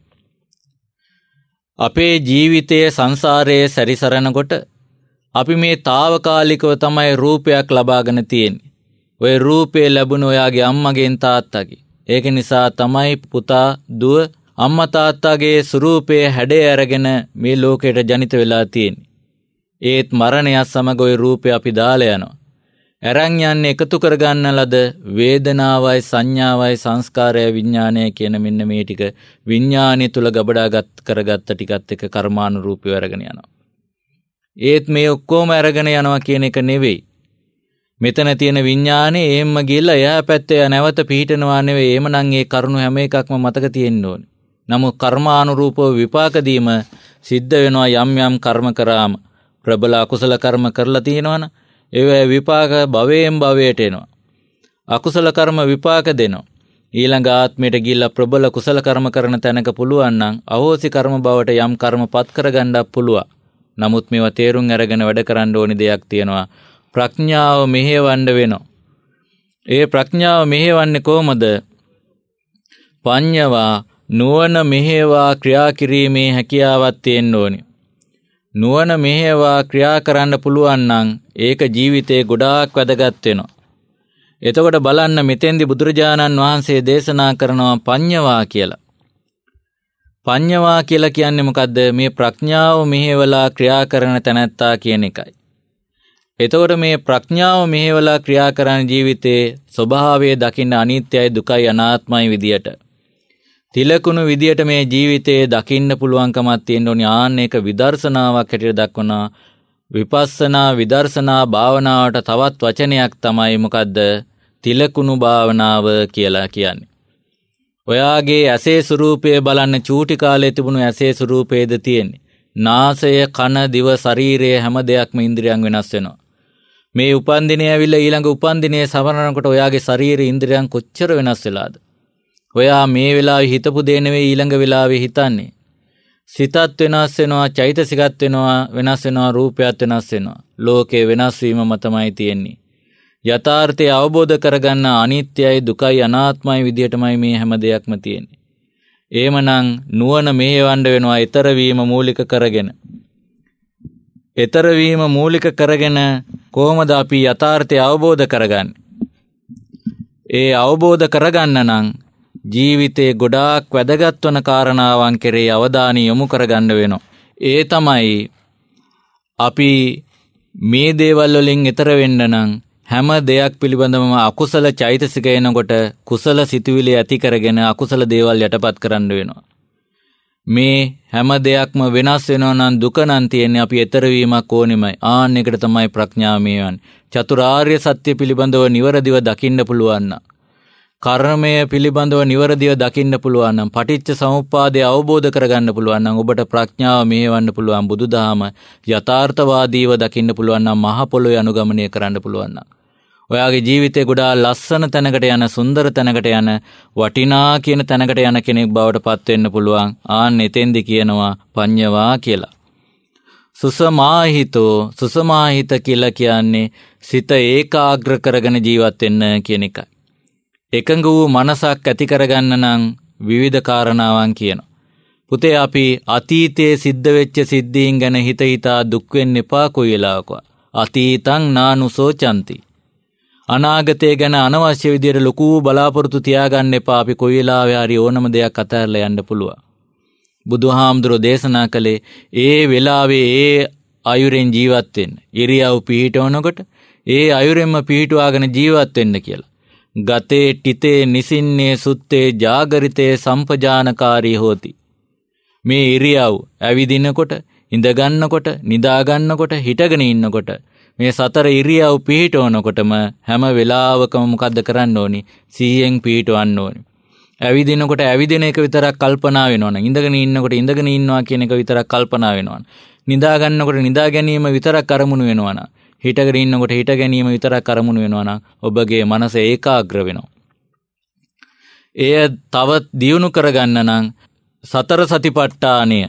අපේ ජීවිතයේ සංසාරයේ සැරිසරනකොට අපි මේ తాවකාලිකව තමයි රූපයක් ලබාගෙන තියෙන්නේ. ওই රූපේ ලැබුණ ඔයාගේ අම්මගෙන් තාත්තගෙන්. ඒක නිසා තමයි පුතා, දුව, අම්මා තාත්තාගේ ස්වරූපයේ හැඩය අරගෙන මේ ලෝකයට ජනිත වෙලා තියෙන්නේ. ඒත් මරණයත් සමග ওই රූපය අපි දාලා යනවා. අරන් යන්නේ එකතු කරගන්න ලද වේදනාවයි, සංඥාවයි, සංස්කාරයයි, විඥානය කියන මෙන්න මේ ටික විඥානය තුල ගබඩාගත් කරගත්ත ටිකත් එක කර්මානුරූපීව අරගෙන යනවා. ඒත් මේ ඔක්කොම අරගෙන යනවා කියන එක නෙවෙයි. මෙතන තියෙන විඥානේ එහෙම්ම ගිහලා එහා පැත්තේ නැවත පිහිටනවා නෙවෙයි. එහෙමනම් ඒ කරුණු හැම එකක්ම මතක තියෙන්න ඕනේ. නමුත් කර්මානුරූපව විපාක දීම සිද්ධ වෙනවා යම් යම් කර්ම කරාම. ප්‍රබල අකුසල කර්ම කරලා තියෙනවනේ. ඒ විපාක භවයෙන් භවයට එනවා. අකුසල කර්ම විපාක දෙනවා. ඊළඟ ආත්මයට ගිහිල්ලා ප්‍රබල කුසල කර්ම කරන තැනක පුළුවන් නම් අහෝසි කර්ම බවට යම් කර්මපත් කරගන්නත් පුළුවන්. නමුත් මේවා තේරුම් අරගෙන වැඩ කරන්න ඕනි දෙයක් තියෙනවා. ප්‍රඥාව මෙහෙවන්න වෙනවා. ඒ ප්‍රඥාව මෙහෙවන්නේ කොහොමද? පඤ්ඤවා නුවණ මෙහෙවා ක්‍රියා කිරීමේ හැකියාවක් තියෙන්න ඕනි. නුවණ මෙහෙවා ක්‍රියා කරන්න පුළුවන් නම් ඒක ජීවිතේ ගොඩාක් වැදගත් වෙනවා. එතකොට බලන්න මෙතෙන්දි බුදුරජාණන් වහන්සේ දේශනා කරනවා පඤ්ඤවා කියලා. පඤ්ඤවා කියලා කියන්නේ මොකද්ද? මේ ප්‍රඥාව මෙහෙवला ක්‍රියා කරන තැනැත්තා කියන එකයි. එතකොට මේ ප්‍රඥාව මෙහෙवला ක්‍රියා කරන ජීවිතේ ස්වභාවය දකින්න අනිත්‍යයි, දුකයි, අනාත්මයි විදියට. තිලකුණු විදියට මේ ජීවිතේ දකින්න පුළුවන්කමක් තියෙන්න ඕනි. ආන්න එක විදර්ශනාවක් හැටියට දක්වනවා. විපස්සනා විදර්ශනා භාවනාවට තවත් වචනයක් තමයි මොකද්ද? තිලකුණු භාවනාව කියලා කියන්නේ. ඔයාගේ ඇසේ ස්වરૂපය බලන්න චූටි කාලේ තිබුණු ඇසේ ස්වરૂපයේද තියෙන්නේ. නාසය, කන, දිව, ශරීරය හැම දෙයක්ම ඉන්ද්‍රියයන් වෙනස් වෙනවා. මේ උපන්දිනේ ඇවිල්ලා ඊළඟ උපන්දිනේ සවරනකොට ඔයාගේ ශරීර ඉන්ද්‍රියයන් කොච්චර වෙනස් වෙලාද? ඔයා මේ වෙලාවේ හිතපු දේ නෙවෙයි ඊළඟ වෙලාවේ හිතන්නේ. සිතත් වෙනස් වෙනවා, චෛතසිකත් වෙනස් වෙනවා, රූපයත් වෙනස් වෙනවා. ලෝකේ වෙනස් වීම මතමයි තියෙන්නේ. යථාර්ථය අවබෝධ කරගන්න අනිත්‍යයි, දුකයි, අනාත්මයි විදියටමයි මේ හැම දෙයක්ම තියෙන්නේ. එහෙමනම් නුවණ මෙහෙවන්න වෙනවා ඊතර වීම මූලික කරගෙන. ඊතර වීම මූලික කරගෙන කොහොමද අපි යථාර්ථය අවබෝධ කරගන්නේ? ඒ අවබෝධ කරගන්න නම් ජීවිතේ ගොඩාක් වැදගත් වන කාරණාවන් කෙරෙහි අවධානය යොමු කරගන්න වෙනවා. ඒ තමයි අපි මේ දේවල් වලින් ඈතර වෙන්න නම් හැම දෙයක් පිළිබඳවම අකුසල චෛතසික එනකොට කුසල සිතුවිලි ඇති කරගෙන අකුසල දේවල් යටපත් කරන්න වෙනවා. මේ හැම දෙයක්ම වෙනස් වෙනවා නම් දුක නම් තියෙන්නේ අපි ඈතර වීමක් ඕනෙමයි. ආන්න එකට තමයි ප්‍රඥාව මේවන්නේ. චතුරාර්ය සත්‍ය පිළිබඳව නිවරදිව දකින්න පුළුවන් නම් කර්මය පිළිබඳව නිවැරදිව දකින්න පුළුවන් නම්, පටිච්ච සමුප්පාදය අවබෝධ කරගන්න පුළුවන් නම්, ඔබට ප්‍රඥාව මෙහෙවන්න පුළුවන්, බුදුදහම යථාර්ථවාදීව දකින්න පුළුවන් නම්, මහ පොළොවේ අනුගමනය කරන්න පුළුවන් නම්, ඔයාගේ ජීවිතේ ගොඩාක් ලස්සන තැනකට යන, සුන්දර තැනකට යන, වටිනා කියන තැනකට යන කෙනෙක් බවට පත් වෙන්න පුළුවන්. ආන්න එතෙන්දි කියනවා පඤ්ඤවා කියලා. සුසමාහිත කියලා කියන්නේ සිත ඒකාග්‍ර කරගෙන ජීවත් වෙන්න කියන එකයි. එකඟ වූ මනසක් ඇති කරගන්න නම් විවිධ කාරණාවන් කියනවා. පුතේ, අපි අතීතයේ සිද්ධ වෙච්ච සිද්ධීන් ගැන හිතා දුක් වෙන්න එපා කොයි වෙලාවකවත්. අතීතං නානුසෝචಂತಿ. අනාගතය ගැන අනවශ්‍ය විදියට ලොකු බලාපොරොත්තු තියාගන්න එපා. අපි කොයි වෙලාවෙ හරි ඕනම දෙයක් අතහැරලා යන්න පුළුවන්. බුදුහාමුදුරෝ දේශනා කළේ ඒ වෙලාවේ ඒ අයුරෙන් ජීවත් වෙන්න. ඉරියව් පිහිටවනකොට ඒ අයුරෙන්ම පිහිටුවාගෙන ජීවත් වෙන්න කියලා. ගතේ ටිතේ නිසින්නේ සුත්තේ ජාගරිතේ සම්පජානකාරී හෝති. මේ ඉරියව් ඇවිදිනකොට, ඉඳ ගන්නකොට, නිදා ගන්නකොට, හිටගෙන ඉන්නකොට, මේ සතර ඉරියව් පිහිටවනකොටම හැම වෙලාවකම මොකද්ද කරන්න ඕනි? සිහියෙන් පිහිටවන්න ඕනි. ඇවිදිනකොට ඇවිදින එක විතරක් කල්පනා වෙනවනම්, ඉඳගෙන ඉන්නකොට ඉඳගෙන ඉන්නවා කියන එක විතරක් කල්පනා වෙනවනම්, නිදා ගන්නකොට නිදා ගැනීම විතරක් අරමුණු වෙනවනම්, හිටගෙන ඉන්නකොට හිට ගැනීම විතරක් අරමුණු වෙනවනම්, ඔබගේ මනස ඒකාග්‍ර වෙනවා. එය තවත් දියුණු කරගන්න නම් සතර සතිපට්ඨානය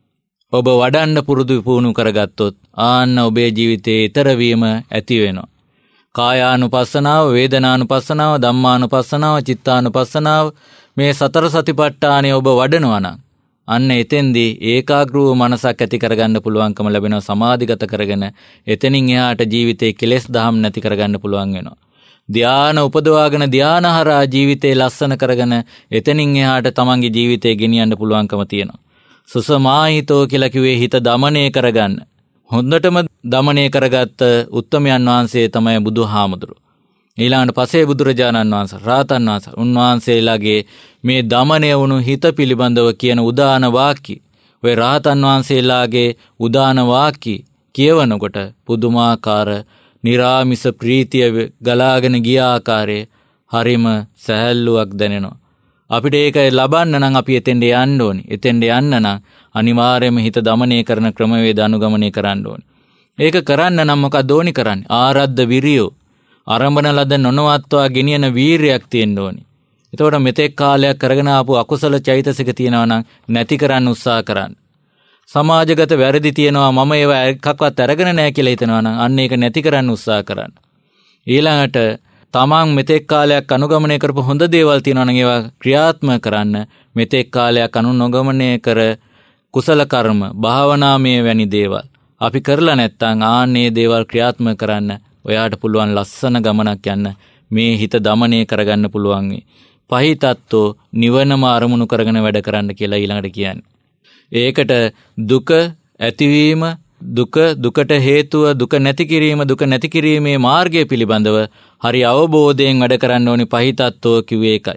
ඔබ වඩන්න පුරුදු කරගත්තොත් ආන්න ඔබේ ජීවිතයේ ඊතර වීම ඇති වෙනවා. කායානුපස්සනාව, වේදනානුපස්සනාව, ධම්මානුපස්සනාව, චිත්තානුපස්සනාව, මේ සතර සතිපට්ඨානය ඔබ වඩනවා නම් අන්න එතෙන්දී ඒකාග්‍ර වූ මනසක් ඇති කරගන්න පුළුවන්කම ලැබෙනවා. සමාධිගත කරගෙන එතනින් එහාට ජීවිතේ කෙලෙස් දහම් නැති කරගන්න පුළුවන් වෙනවා. ධාන උපදවාගෙන ධානහරා ජීවිතේ ලස්සන කරගෙන එතනින් එහාට තමන්ගේ ජීවිතේ ගෙනියන්න පුළුවන්කම තියෙනවා. සුසමාහිතෝ කියලා කිව්වේ හිත දමනය කරගන්න. හොඳටම දමනය කරගත්ත උත්තමයන් වහන්සේ තමයි බුදුහාමුදුරුවෝ. ඊළඟට පසේ බුදුරජාණන් වහන්සේ, රාතන් වහන්සේ, උන්වහන්සේලාගේ මේ දමනය වුණු හිත පිළිබඳව කියන උදාන වාක්‍ය, ඔය රාතන් වහන්සේලාගේ උදාන වාක්‍ය කියවනකොට පුදුමාකාර නිරාමිස ප්‍රීතිය ගලාගෙන ගිය ආකාරයේ හරිම සැහැල්ලුවක් දැනෙනවා. අපිට ඒක ලබන්න නම් අපි එතෙන්ට යන්න ඕනි. එතෙන්ට යන්න නම් අනිවාර්යයෙන්ම හිත දමනය කරන ක්‍රමවේද අනුගමනය කරන්න ඕනි. ඒක කරන්න නම් මොකක්ද ඕනි කරන්නේ? ආරද්ධ විරියෝ, ආරම්භන ලද නොනවත්වා ගෙනියන වීරියක් තියෙන්න ඕනි. එතකොට මෙතෙක් කාලයක් කරගෙන ආපු අකුසල චෛතසික තියෙනවා නම් නැති කරන්න උත්සාහ කරන්න. සමාජගත වැරදි තියෙනවා, මම ඒවා එකක්වත් අරගෙන නැහැ කියලා හිතනවා නම් අන්න ඒක නැති කරන්න උත්සාහ කරන්න. ඊළඟට තමන් මෙතෙක් කාලයක් අනුගමනය කරපු හොඳ දේවල් තියෙනවා නම් ඒවා ක්‍රියාත්මක කරන්න. මෙතෙක් කාලයක් අනුගමනය කර කුසල කර්ම, භාවනාමය වැනි දේවල් අපි කරලා නැත්නම් ආන්නේ දේවල් ක්‍රියාත්මක කරන්න ඔයාට පුළුවන් ලස්සන ගමනක් යන්න. මේ හිත දමනය කරගන්න පුළුවන්. පහිතත්වෝ නිවනම අරමුණු කරගෙන වැඩ කරන්න කියලා ඊළඟට කියන්නේ. ඒකට දුක ඇතිවීම, දුකට හේතුව, දුක නැති කිරීම, දුක නැති කිරීමේ මාර්ගය පිළිබඳව හරි අවබෝධයෙන් වැඩ කරන්න ඕනි. පහිතත්වෝ කිව්වේ ඒකයි.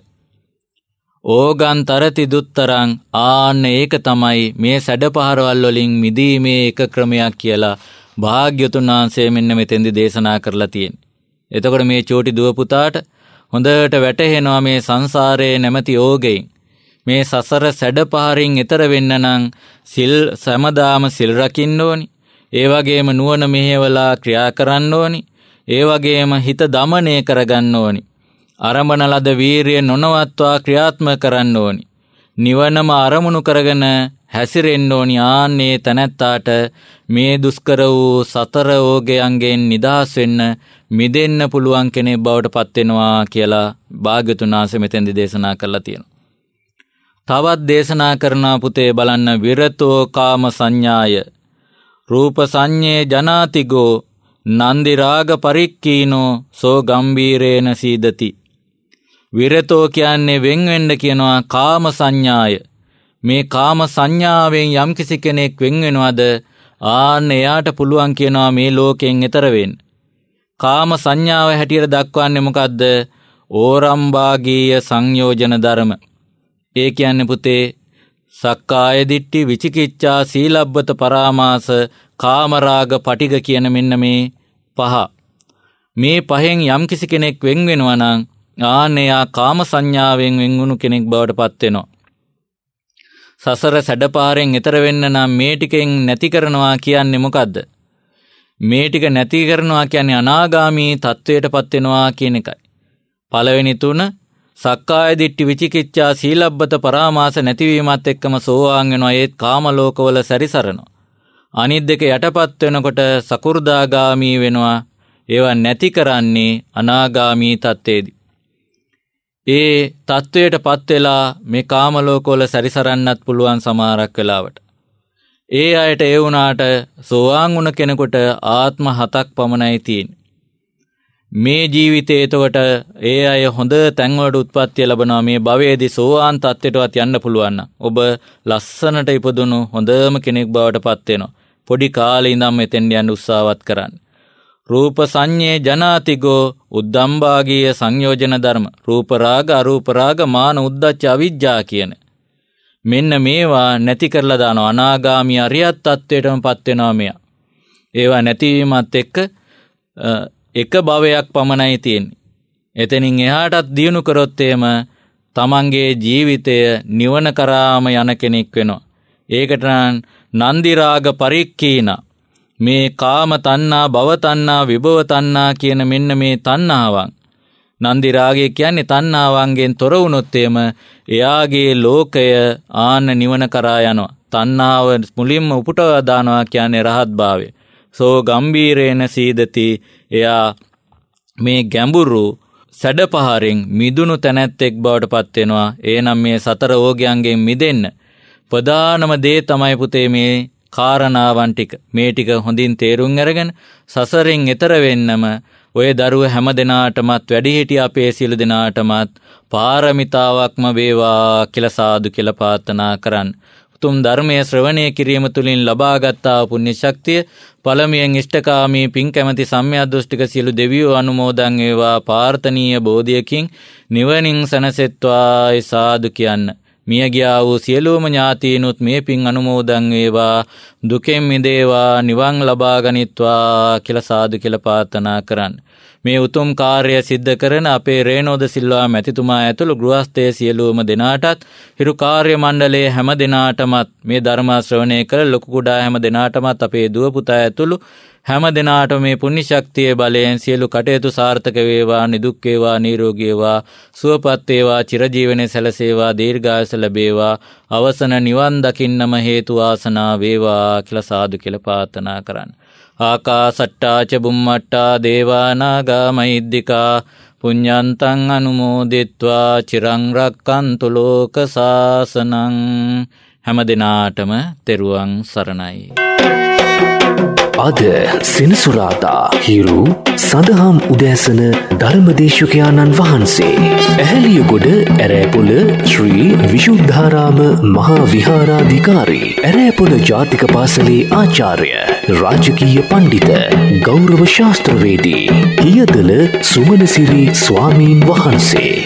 ඕගන් තරති දුත්තරං, ආන්න ඒක තමයි මේ සැඩපහරවල් වලින් මිදීමේ එක ක්‍රමයක් කියලා භාග්‍යතුන් වහන්සේ මෙන්න මෙතෙන්දි දේශනා කරලා තියෙන්නේ. එතකොට මේ චෝටි දුව පුතාට හොඳට වැටහෙනවා මේ සංසාරයේ නැමැති ඕගෙයින් මේ සසර සැඩපහරින් එතර වෙන්න නම් සෑමදාම සිල් රකින්න ඕනි. ඒ වගේම නුවණ මෙහෙवला ක්‍රියා කරන්න ඕනි. ඒ වගේම හිත දමනය කරගන්න ඕනි. ආරම්භන ලද වීරිය නොනවත්වා ක්‍රියාත්මක කරන්න ඕනි. නිවනම අරමුණු කරගෙන හැසිරෙන්න ඕනි. ආන්නේ තැනැත්තාට මේ දුෂ්කර වූ සතර ඕගයන්ගෙන් නිදහස් වෙන්න, මිදෙන්න පුළුවන් කෙනෙක් බවට පත් වෙනවා කියලා භාග්‍යතුන් වහන්සේ මෙතෙන්දි දේශනා කරලා තියෙනවා. තවත් දේශනා කරන පුතේ බලන්න, විරතෝ කාම සංඥාය රූප සංඤේ ජනාතිගෝ නන්දි රාග පරික්කීනෝ සෝ ගම්බීරේන සීදති. විරතෝ කියන්නේ වෙන් වෙන්න කියනවා කාම සංඥාය. මේ කාම සංඥාවෙන් යම්කිසි කෙනෙක් වෙන් වෙනවද ආන්න එයාට පුළුවන් කියනවා මේ ලෝකයෙන් එතර වෙන්න. කාම සංඥාව හැටියට දක්වන්නේ මොකද්ද? ඕරම්භාගීය සංයෝජන ධර්ම. ඒ කියන්නේ පුතේ සක්කාය දිට්ඨි, විචිකිච්ඡා, සීලබ්බත පරාමාස, කාමරාග, පටිඝ කියන මෙන්න මේ පහ. මේ පහෙන් යම්කිසි කෙනෙක් වෙන් වෙනවා නම් ආනෙයා කාම සංඥාවෙන් වෙන්වුණු කෙනෙක් බවට පත් වෙනවා. සසර සැඩපාරෙන් එතර වෙන්න නම් මේ ටිකෙන් නැති කරනවා කියන්නේ මොකද්ද? මේ ටික නැති කරනවා කියන්නේ අනාගාමී තත්වයට පත් වෙනවා කියන එකයි. පළවෙනි තුන සක්කාය දිට්ඨි විචිකිච්ඡා සීලබ්බත පරාමාස නැතිවීමත් එක්කම සෝවාන් වෙනවා. ඒත් කාම ලෝකවල සැරිසරනවා. අනිත් දෙක යටපත් වෙනකොට සකු르දාගාමී වෙනවා. ඒවා නැති කරන්නේ අනාගාමී තත්ත්වයේදී. ඒ තත්ත්වයට පත් වෙලා මේ කාම ලෝකවල සැරිසරන්නත් පුළුවන් සමහරක් වෙලාවට. ඒ අයට ඒ වුණාට සෝවාන් වුණ කෙනෙකුට ආත්ම 7ක් පමණයි තියෙන්නේ. මේ ජීවිතේ එතකොට ඒ අය හොඳ තැන්වලට උත්පත්ති ලැබනවා. මේ භවයේදී සෝවාන් තත්ත්වයටවත් යන්න පුළුවන් නම් ඔබ ලස්සනට ඉපදුණු හොඳම කෙනෙක් බවට පත් වෙනවා. පොඩි කාලේ ඉඳන් මෙතෙන් යන්න උත්සාහවත් කරන්න. රූප සංඤේ ජනාතිගෝ උද්දම්භාගීය සංයෝජන ධර්ම රූප රාග අරූප රාග මාන උද්දච්ච අවිජ්ජා කියන මෙන්න මේවා නැති කරලා දානවා. අනාගාමී අරියත් තත්වයටම පත් වෙනවා මෙයා. ඒවා නැතිවීමත් එක්ක එක භවයක් පමණයි තියෙන්නේ. එතනින් එහාටත් දියුණු කරොත් එහෙම තමන්ගේ ජීවිතය නිවන කරාම යන කෙනෙක් වෙනවා. ඒකට නන්දි රාග පරික්ඛීන මේ කාම තණ්හා භව තණ්හා විභව තණ්හා කියන මෙන්න මේ තණ්හාවන් නන්දි රාගය කියන්නේ තණ්හාවන්ගෙන් තොර වුණොත් එම එයාගේ ලෝකය ආන්න නිවන කරා යනවා. තණ්හාව මුලින්ම උපුටවා දානවා කියන්නේ රහත් භාවය. සෝ ගම්බීරේන සීදති එයා මේ ගැඹුරු සැඩපහරෙන් මිදුණු තැනැත්තෙක් බවට පත් වෙනවා. එනම් මේ සතර ඕගයන්ගෙන් මිදෙන්න ප්‍රධානම දේ තමයි පුතේ මේ කාරණාවන් ටික. මේ ටික හොඳින් තේරුම් අරගෙන සසරෙන් එතර වෙන්නම ඔය දරුව හැම දිනාටමත් වැඩිහිටිය අපේ සියලු දිනාටමත් පාරමිතාවක්ම වේවා කියලා සාදු කියලා ප්‍රාර්ථනා කරන්න. උතුම් ධර්මයේ ශ්‍රවණය කිරීම තුළින් ලබාගත්තා පුණ්‍ය ශක්තිය පළමුවෙන් ඉෂ්ඨකාමී පින් කැමැති සම්‍යක් දෘෂ්ටික සියලු දෙවියෝ අනුමෝදන් වේවා. ප්‍රාර්ථනීය බෝධියකින් නිවනින් සැනසෙත්වා සාදු කියන්න. මිය ගියා වූ සියලුම ඥාතීනුත් මේ පින් අනුමෝදන් වේවා. දුකෙන් මිදේවා නිවන් ලබා ගනිත්වා කියලා සාදු කියලා ප්‍රාර්ථනා කරන්න. මේ උතුම් කාර්යය සිද්ධ කරන අපේ රේනෝද සිල්වා මැතිතුමා ඇතුළු ගෘහස්ථයේ සියලුම දෙනාටත් හිරු කාර්ය මණ්ඩලයේ හැම දෙනාටමත් මේ ධර්ම ශ්‍රවණය කළ ලොකු කුඩා හැම දෙනාටමත් අපේ දුව පුතා ඇතුළු හැම දෙනාටම මේ පුණ්‍ය ශක්තියේ බලයෙන් සියලු කටයුතු සාර්ථක වේවා. නිදුක් වේවා නිරෝගී වේවා සුවපත් වේවා චිරජීවනයේ සැලසේවා දීර්ඝායස ලැබේවා. අවසන නිවන් දකින්නම හේතු වාසනා වේවා කියලා සාදු කියලා ප්‍රාර්ථනා කරන්න. ආකාසට්ටා ච බුම්මට්ටා දේවා නාග මහිද්దికා පුඤ්ඤන්තං අනුමෝදිත්වා චිරං රක්칸තු ලෝක සාසනං. හැම දිනාටම තෙරුවන් සරණයි. අද සෙනසුරාදා හිරු සදහම් උදෑසන ධර්මදේශකයාණන් වහන්සේ ඇහැලියගොඩ ඇරෑපොළ ශ්‍රී විශුද්ධාරාම මහා විහාරාධිකාරී ඇරෑපොළ ජාතික පාසලේ ආචාර්ය රාජකීය පණ්ඩිත ගෞරව ශාස්ත්‍රවේදී පියදල සුමනසිරි ස්වාමීන් වහන්සේ